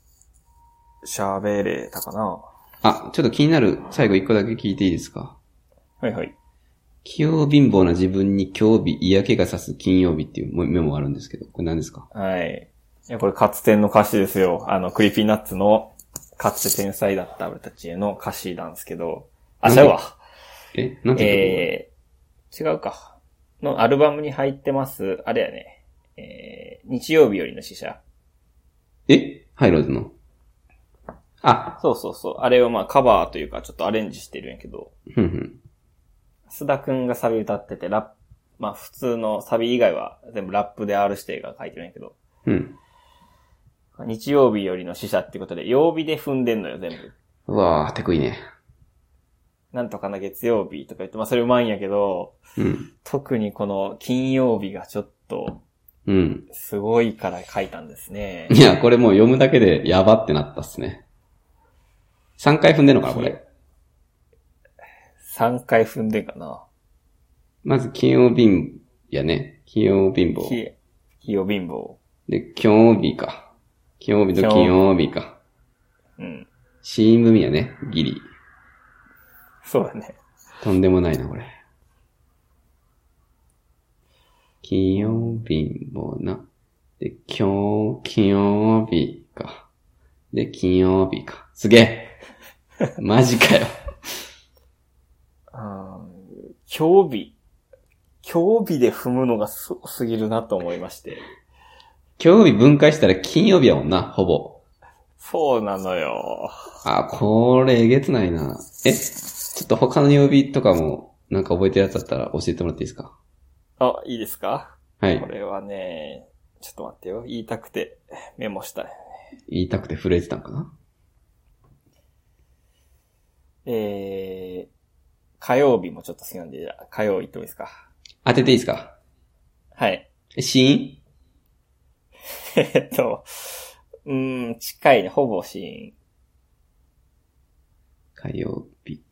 喋れたかな。 あ、ちょっと気になる最後一個だけ聞いていいですか？ はいはい。 器用貧乏な自分に興味嫌気がさす金曜日っていうメモがあるんですけど、これ何ですか？ はい。いや、これ、かつてんの歌詞ですよ。あの、クリーピーナッツの、かつて天才だった俺たちへの歌詞なんですけど、あ、ちゃうわ。 えなんてえー、違うか。のアルバムに入ってます、あれやね。えー、日曜日よりの使者。 えハイローズの。あ。 そうそうそう。あれをまあカバーというかちょっとアレンジしてるんやけど。 ふんふん。 須田くんがサビ歌ってて、ラップ、まあ普通のサビ以外は全部ラップで R 指定が書いてるんやけど。 うん。 日曜日よりの使者ってことで、曜日で踏んでんのよ、全部。 うわー、てこいね。 なんとかな月曜日とか言って、まあそれうまいんやけど、 うん。 特にこの金曜日がちょっと、 うん。 すごいから書いたんですね。 いや、これもう読むだけでやばってなったっすね。さんかい踏んでんのかな、これ。 さんかい踏んでんかな。 まず、金曜貧、やね。金曜貧乏。 金曜貧乏。 で、金曜日か。金曜日と金曜日か。 うん。 死因組やね、ギリ。 そうだね。 とんでもないな、これ。金曜貧乏な。で、今日、金曜日か。で、金曜日か。すげえマジかよ。 あ今日日。今日日で踏むのがすごすぎるなと思いまして。 今日日分解したら金曜日やもんな、ほぼ。 そうなのよ。 あ、これえげつないな。え、ちょっと他の曜日とかもなんか覚えてるやつだったら教えてもらっていいですか？ あ、いいですか？ はい。 これはね、ちょっと待ってよ。言いたくてメモしたい。 言いたくて震えてたんかな？ えー、火曜日もちょっと好きなんで、火曜言ってもいいですか？ 当てていいですか？ はい。 死因？ えっと、うーん、近いね。ほぼ死因。 火曜日。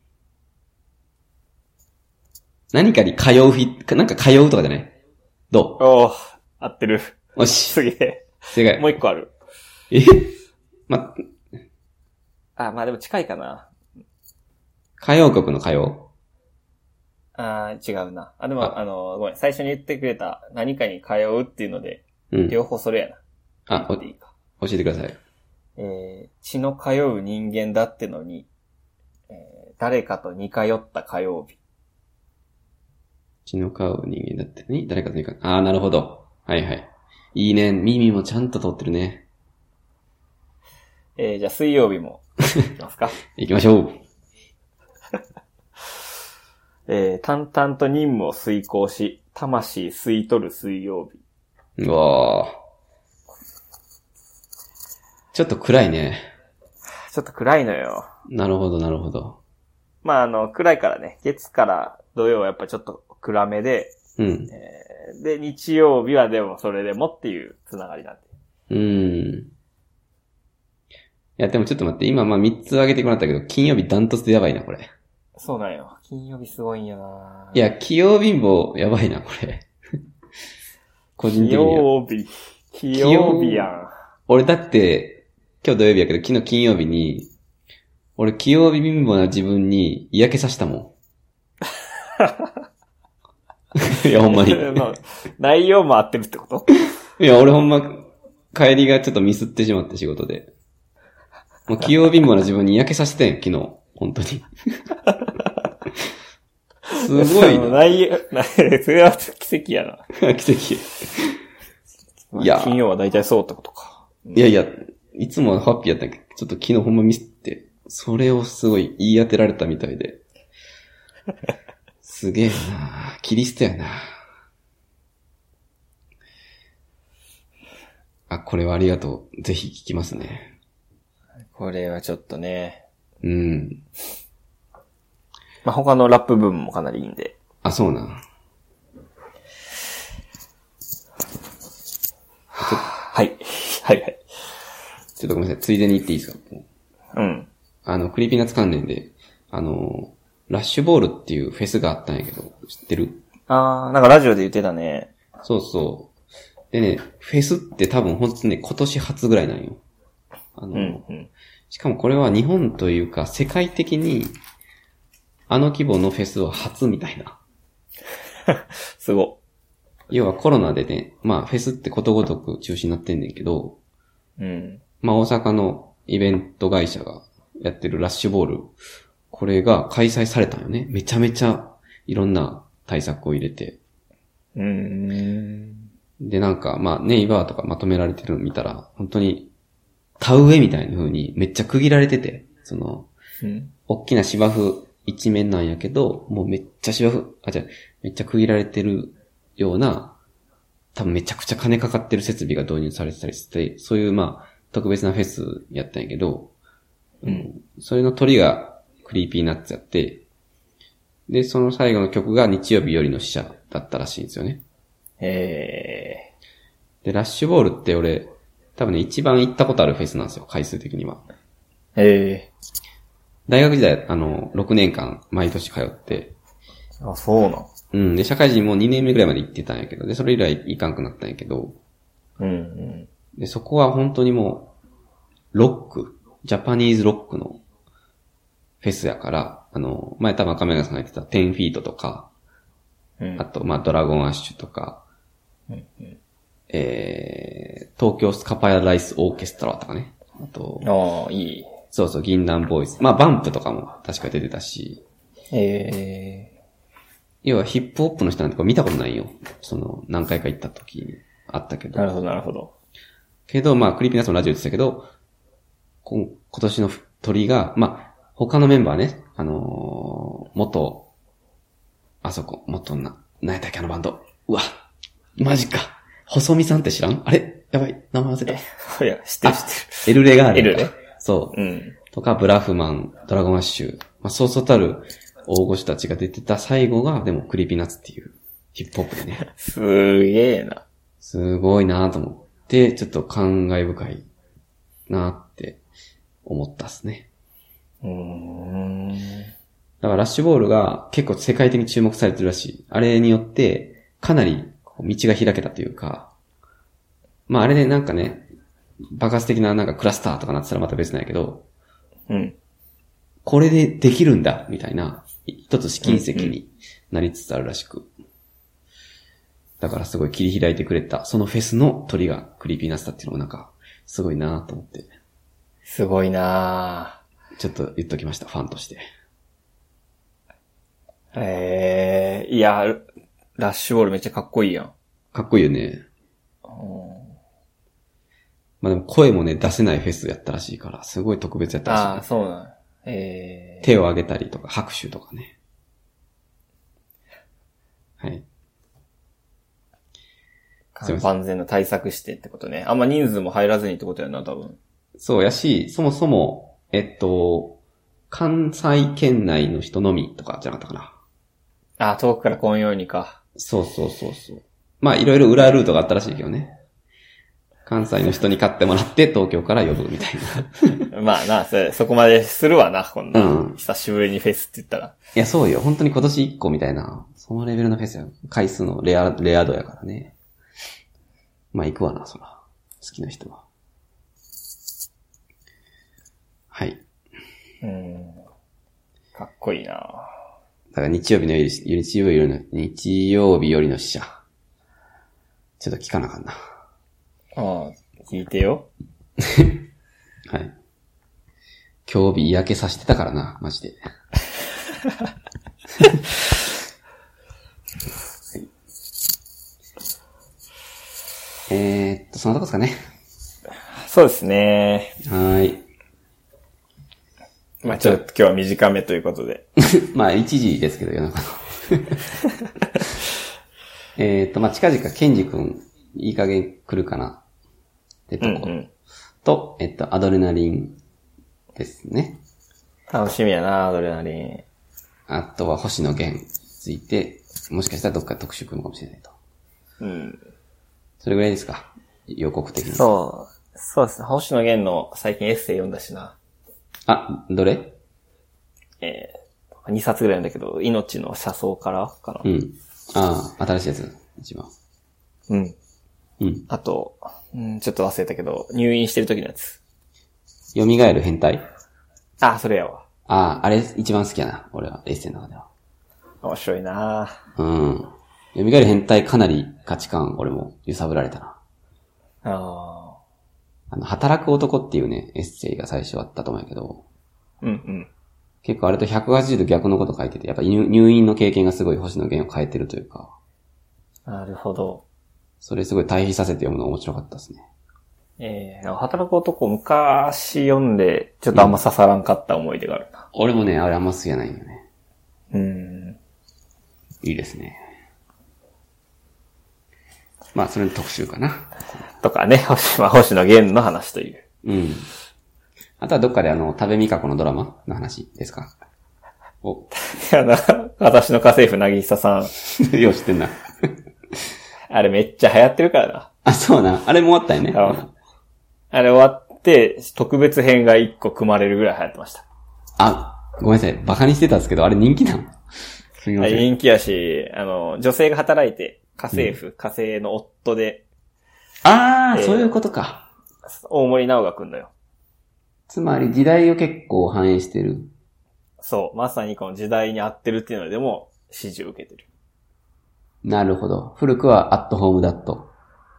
何かに通う日、なんか通うとかじゃない？どう？ おー、合ってる。 よし。 すげえ。 正解。 もう一個ある。 えま、 あ、まあでも近いかな。 歌謡曲の歌謡？ あー、違うな。あ、でも、あ、あの、ごめん。最初に言ってくれた何かに通うっていうので、うん、両方それやな。 あ、お、いいか。教えてください。 えー、血の通う人間だってのに、えー、誰かと似通った火曜日。 血の通う人間だってのに、誰かと似通った。あー、なるほど。はいはい。いいね。耳もちゃんと通ってるね。 えー、じゃあ水曜日も、いきますか。 行きましょう。 えー、淡々と任務を遂行し、魂吸い取る水曜日。 うわー。ちょっと暗いね。 ちょっと暗いのよ。 なるほど、なるほど。 まあ、あの、暗いからね、月から土曜はやっぱちょっと暗めで、 うん。 えー、で、日曜日はでもそれでもっていうつながりなんで。 うーん。いや、でもちょっと待って、今まあみっつ挙げてもらったけど、金曜日ダントツでやばいな、これ。 そうなんよ。金曜日すごいんよな。 いや、器用貧乏やばいな、これ。個人的には。 器用日。器用日やん。 俺だって、今日土曜日やけど、昨日金曜日に、俺器用貧乏な自分に嫌気さしたもん。いや、ほんまに。 内容も合ってるってこと？ いや、俺ほんま、帰りがちょっとミスってしまって仕事で。もう器用貧乏な自分に嫌気させてん、昨日。本当に。すごいな。 内容、それは奇跡やな。 奇跡。いや。 金曜は大体そうってことか。 いやいや、いつもハッピーやったんけど、ちょっと昨日ほんまミスって、それをすごい言い当てられたみたいで。すげえなキリストやなあ、これはありがとう。ぜひ聞きますね。 これはちょっとね。 うん。 まあ、他のラップ部分もかなりいいんで。 あ、そうな。 ははいはい。 ちょっとごめんなさい。ついでに言っていいですか？ うん。 あの、クリーピーナッツ関連で、あの、ラッシュボールっていうフェスがあったんやけど、知ってる？ あー、なんかラジオで言ってたね。 そうそう。でね、フェスって多分本当にね、今年初ぐらいなんよ。あの、うんうん、しかもこれは日本というか世界的に、あの規模のフェスは初みたいな。 すご。 要はコロナでね、まあフェスってことごとく中止になってんねんけど、 うん。 まあ大阪のイベント会社がやってるラッシュボール、これが開催されたんよね。めちゃめちゃいろんな対策を入れて。 うーん。 でなんか、まあネイバーとかまとめられてるの見たら、本当に田植えみたいな風にめっちゃ区切られてて、その、うん、大きな芝生一面なんやけど、もうめっちゃ芝生、あ、じゃめっちゃ区切られてるような、多分めちゃくちゃ金かかってる設備が導入されてたりして、そういうまあ、特別なフェスやったんやけど、うん、それの鳥がクリーピーナッツやって、で、その最後の曲が日曜日よりの使者だったらしいんですよね。 へー。で、ラッシュボールって俺、多分ね、一番行ったことあるフェスなんですよ、回数的には。 へー。 大学時代、あの、ろくねんかん毎年通って。 あ、そうなん。 うん。で、社会人もにねんめぐらいまで行ってたんやけど、で、それ以来行かんくなったんやけど。 うんうん。 で、そこは本当にもう、ロック、ジャパニーズロックのフェスやから、あの、前多分赤目がさんが言ってたじゅうフィートとか、うん、あと、まあ、ドラゴンアッシュとか、うんうん、えー、東京スカパライスオーケストラとかね。あと、 ああ、いい。 そうそう、銀杏ボーイズ。まあ、バンプとかも確か出てたし。 えー、 要はヒップホップの人なんてこれ見たことないよ。その、何回か行った時にあったけど。 なるほど、なるほど。 けど、まあ、クリーピーナッツもラジオ言ってたけど、今年の鳥が、まあ、他のメンバーね、あのー、元、あそこ、元な、何やったっけあのバンド。うわ、マジか。細見さんって知らん？あれやばい、名前忘れた。 いや、知ってる知ってる。エルレガーレ。 エルレ。 そう。 うん。 とか、ブラフマン、ドラゴンアッシュ。まあ、そうそうたる大御所たちが出てた最後が、でもクリーピーナッツっていうヒップホップでね。 すげえな。 すごいなと思って、ちょっと感慨深いなって思ったっすね。 うーん。 だからラッシュボールが結構世界的に注目されてるらしい。あれによって、かなり道が開けたというか、まああれでなんかね、爆発的ななんかクラスターとかなってたらまた別なんやけど、 うん。 これでできるんだ、みたいな、一つ試金石になりつつあるらしく。うんうん、だからすごい切り開いてくれた、そのフェスの鳥がクリーピーナッツだっていうのもなんか、すごいなと思って。 すごいなちょっと言っときました、ファンとして。 えー、いや、ラッシュボールめっちゃかっこいいやん。 かっこいいよね。まあでも声もね、出せないフェスやったらしいから、すごい特別やったらしい。 ああ、そうなん。えー、 手を挙げたりとか、拍手とかね。はい。 万全な対策してってことね。あんま人数も入らずにってことやな、多分。 そうやし、そもそも、えっと、関西圏内の人のみとかじゃなかったかな。 ああ、遠くから来んようにか。 そうそうそうそう。まあ、いろいろ裏ルートがあったらしいけどね。関西の人に買ってもらって東京から呼ぶみたいな。まあな、そ、そこまでするわな、こんな、 うん。 久しぶりにフェスって言ったら。 いや、そうよ。本当に今年いっこみたいな、そのレベルのフェスや。回数のレア、レア度やからね。まあ行くわな、そら。好きな人は。はい。 うん。かっこいいな。 だから日曜日のより、日曜日よりの、日曜日よりの使者。ちょっと聞かなあかんな。 ああ、聞いてよ。 はい。今日日焼けさせてたからな、マジで。はい、えー、っと、そのとこですかね。 そうですね。 はい。 まあちょっと今日は短めということで。 まあいちじですけど、夜中の。えっと、まあ近々ケンジ君、いい加減来るかなってとこ。うんうん、と、えっと、アドレナリンですね。 楽しみやな、アドレナリン。 あとは星野源について、もしかしたらどっか特集組むかもしれないと。 うん。 それぐらいですか、予告的に。 そそうですね。星野源の最近エッセイ読んだしな。 あ、どれ？ えー、にさつぐらいなんだけど、命の車窓からかな。 うん。ああ、新しいやつ、一番。 うん。 うん。 あと、うん、ちょっと忘れたけど、入院してる時のやつ。 蘇る変態？ あ、それやわ。 ああ、あれ一番好きやな。俺は、エッセイの中では。 面白いなうん。蘇る変態かなり価値観、俺も揺さぶられたな。 ああの、働く男っていうね、エッセイが最初あったと思うんやけど。 うんうん。 結構あれとひゃくはちじゅうど逆のこと書いてて、やっぱ入入院の経験がすごい星野源を変えてるというか。 なるほど。 それすごい対比させて読むの面白かったですね。 えー、働く男昔読んで、ちょっとあんま刺さらんかった思い出があるな。 うん、俺もね、あれあんま好きじゃないんよね。 うん。 いいですね。まあ、それの特集かな。 とかね、星、まあ、星野源の話という。 うん。あとはどっかであの、多部未華子のドラマの話ですか？お。 いやな、私の家政婦なぎささん。よう知ってんな。 あれめっちゃ流行ってるからな。 あ、そうな。あれも終わったよね。 あれ終わって、特別編が一個組まれるぐらい流行ってました。 あ、ごめんなさい。バカにしてたんですけど、あれ人気なの？すみません。 人気やし、あの、女性が働いて、家政婦、うん、家政の夫で。 ああ、えー、そういうことか。 大森直が来んのよ。 つまり時代を結構反映してる。 そう。まさにこの時代に合ってるっていうのでも支持を受けてる。 なるほど。古くはアットホームダット。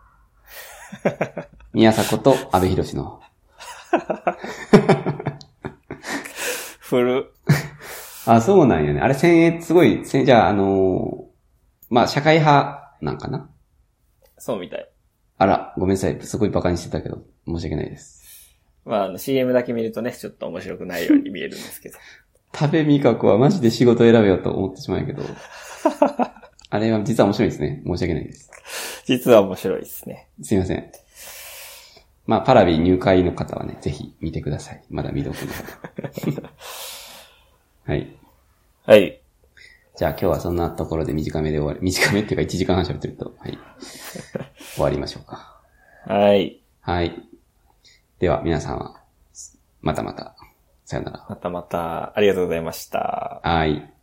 宮迫と阿部寛の。 古。 あ、そうなんやね。あれ、先鋭、すごい、じゃあ、あのー、まあ、社会派なんかな？ そうみたい。 あら、ごめんなさい。すごいバカにしてたけど、申し訳ないです。 まあ、シーエム だけ見るとね、ちょっと面白くないように見えるんですけど。 多部未華子はマジで仕事選べよと思ってしまうんやけど。あれは実は面白いですね。申し訳ないです。 実は面白いですね。 すいません。まあ、パラビ入会の方はね、ぜひ見てください。まだ未読の方。はい。 はい。 じゃあ今日はそんなところで短めで終わり、短めっていうかいちじかんはん喋ってると、はい。終わりましょうか。 はい。 はい。では皆さんは、またまた、さよなら。 またまた、ありがとうございました。 はい。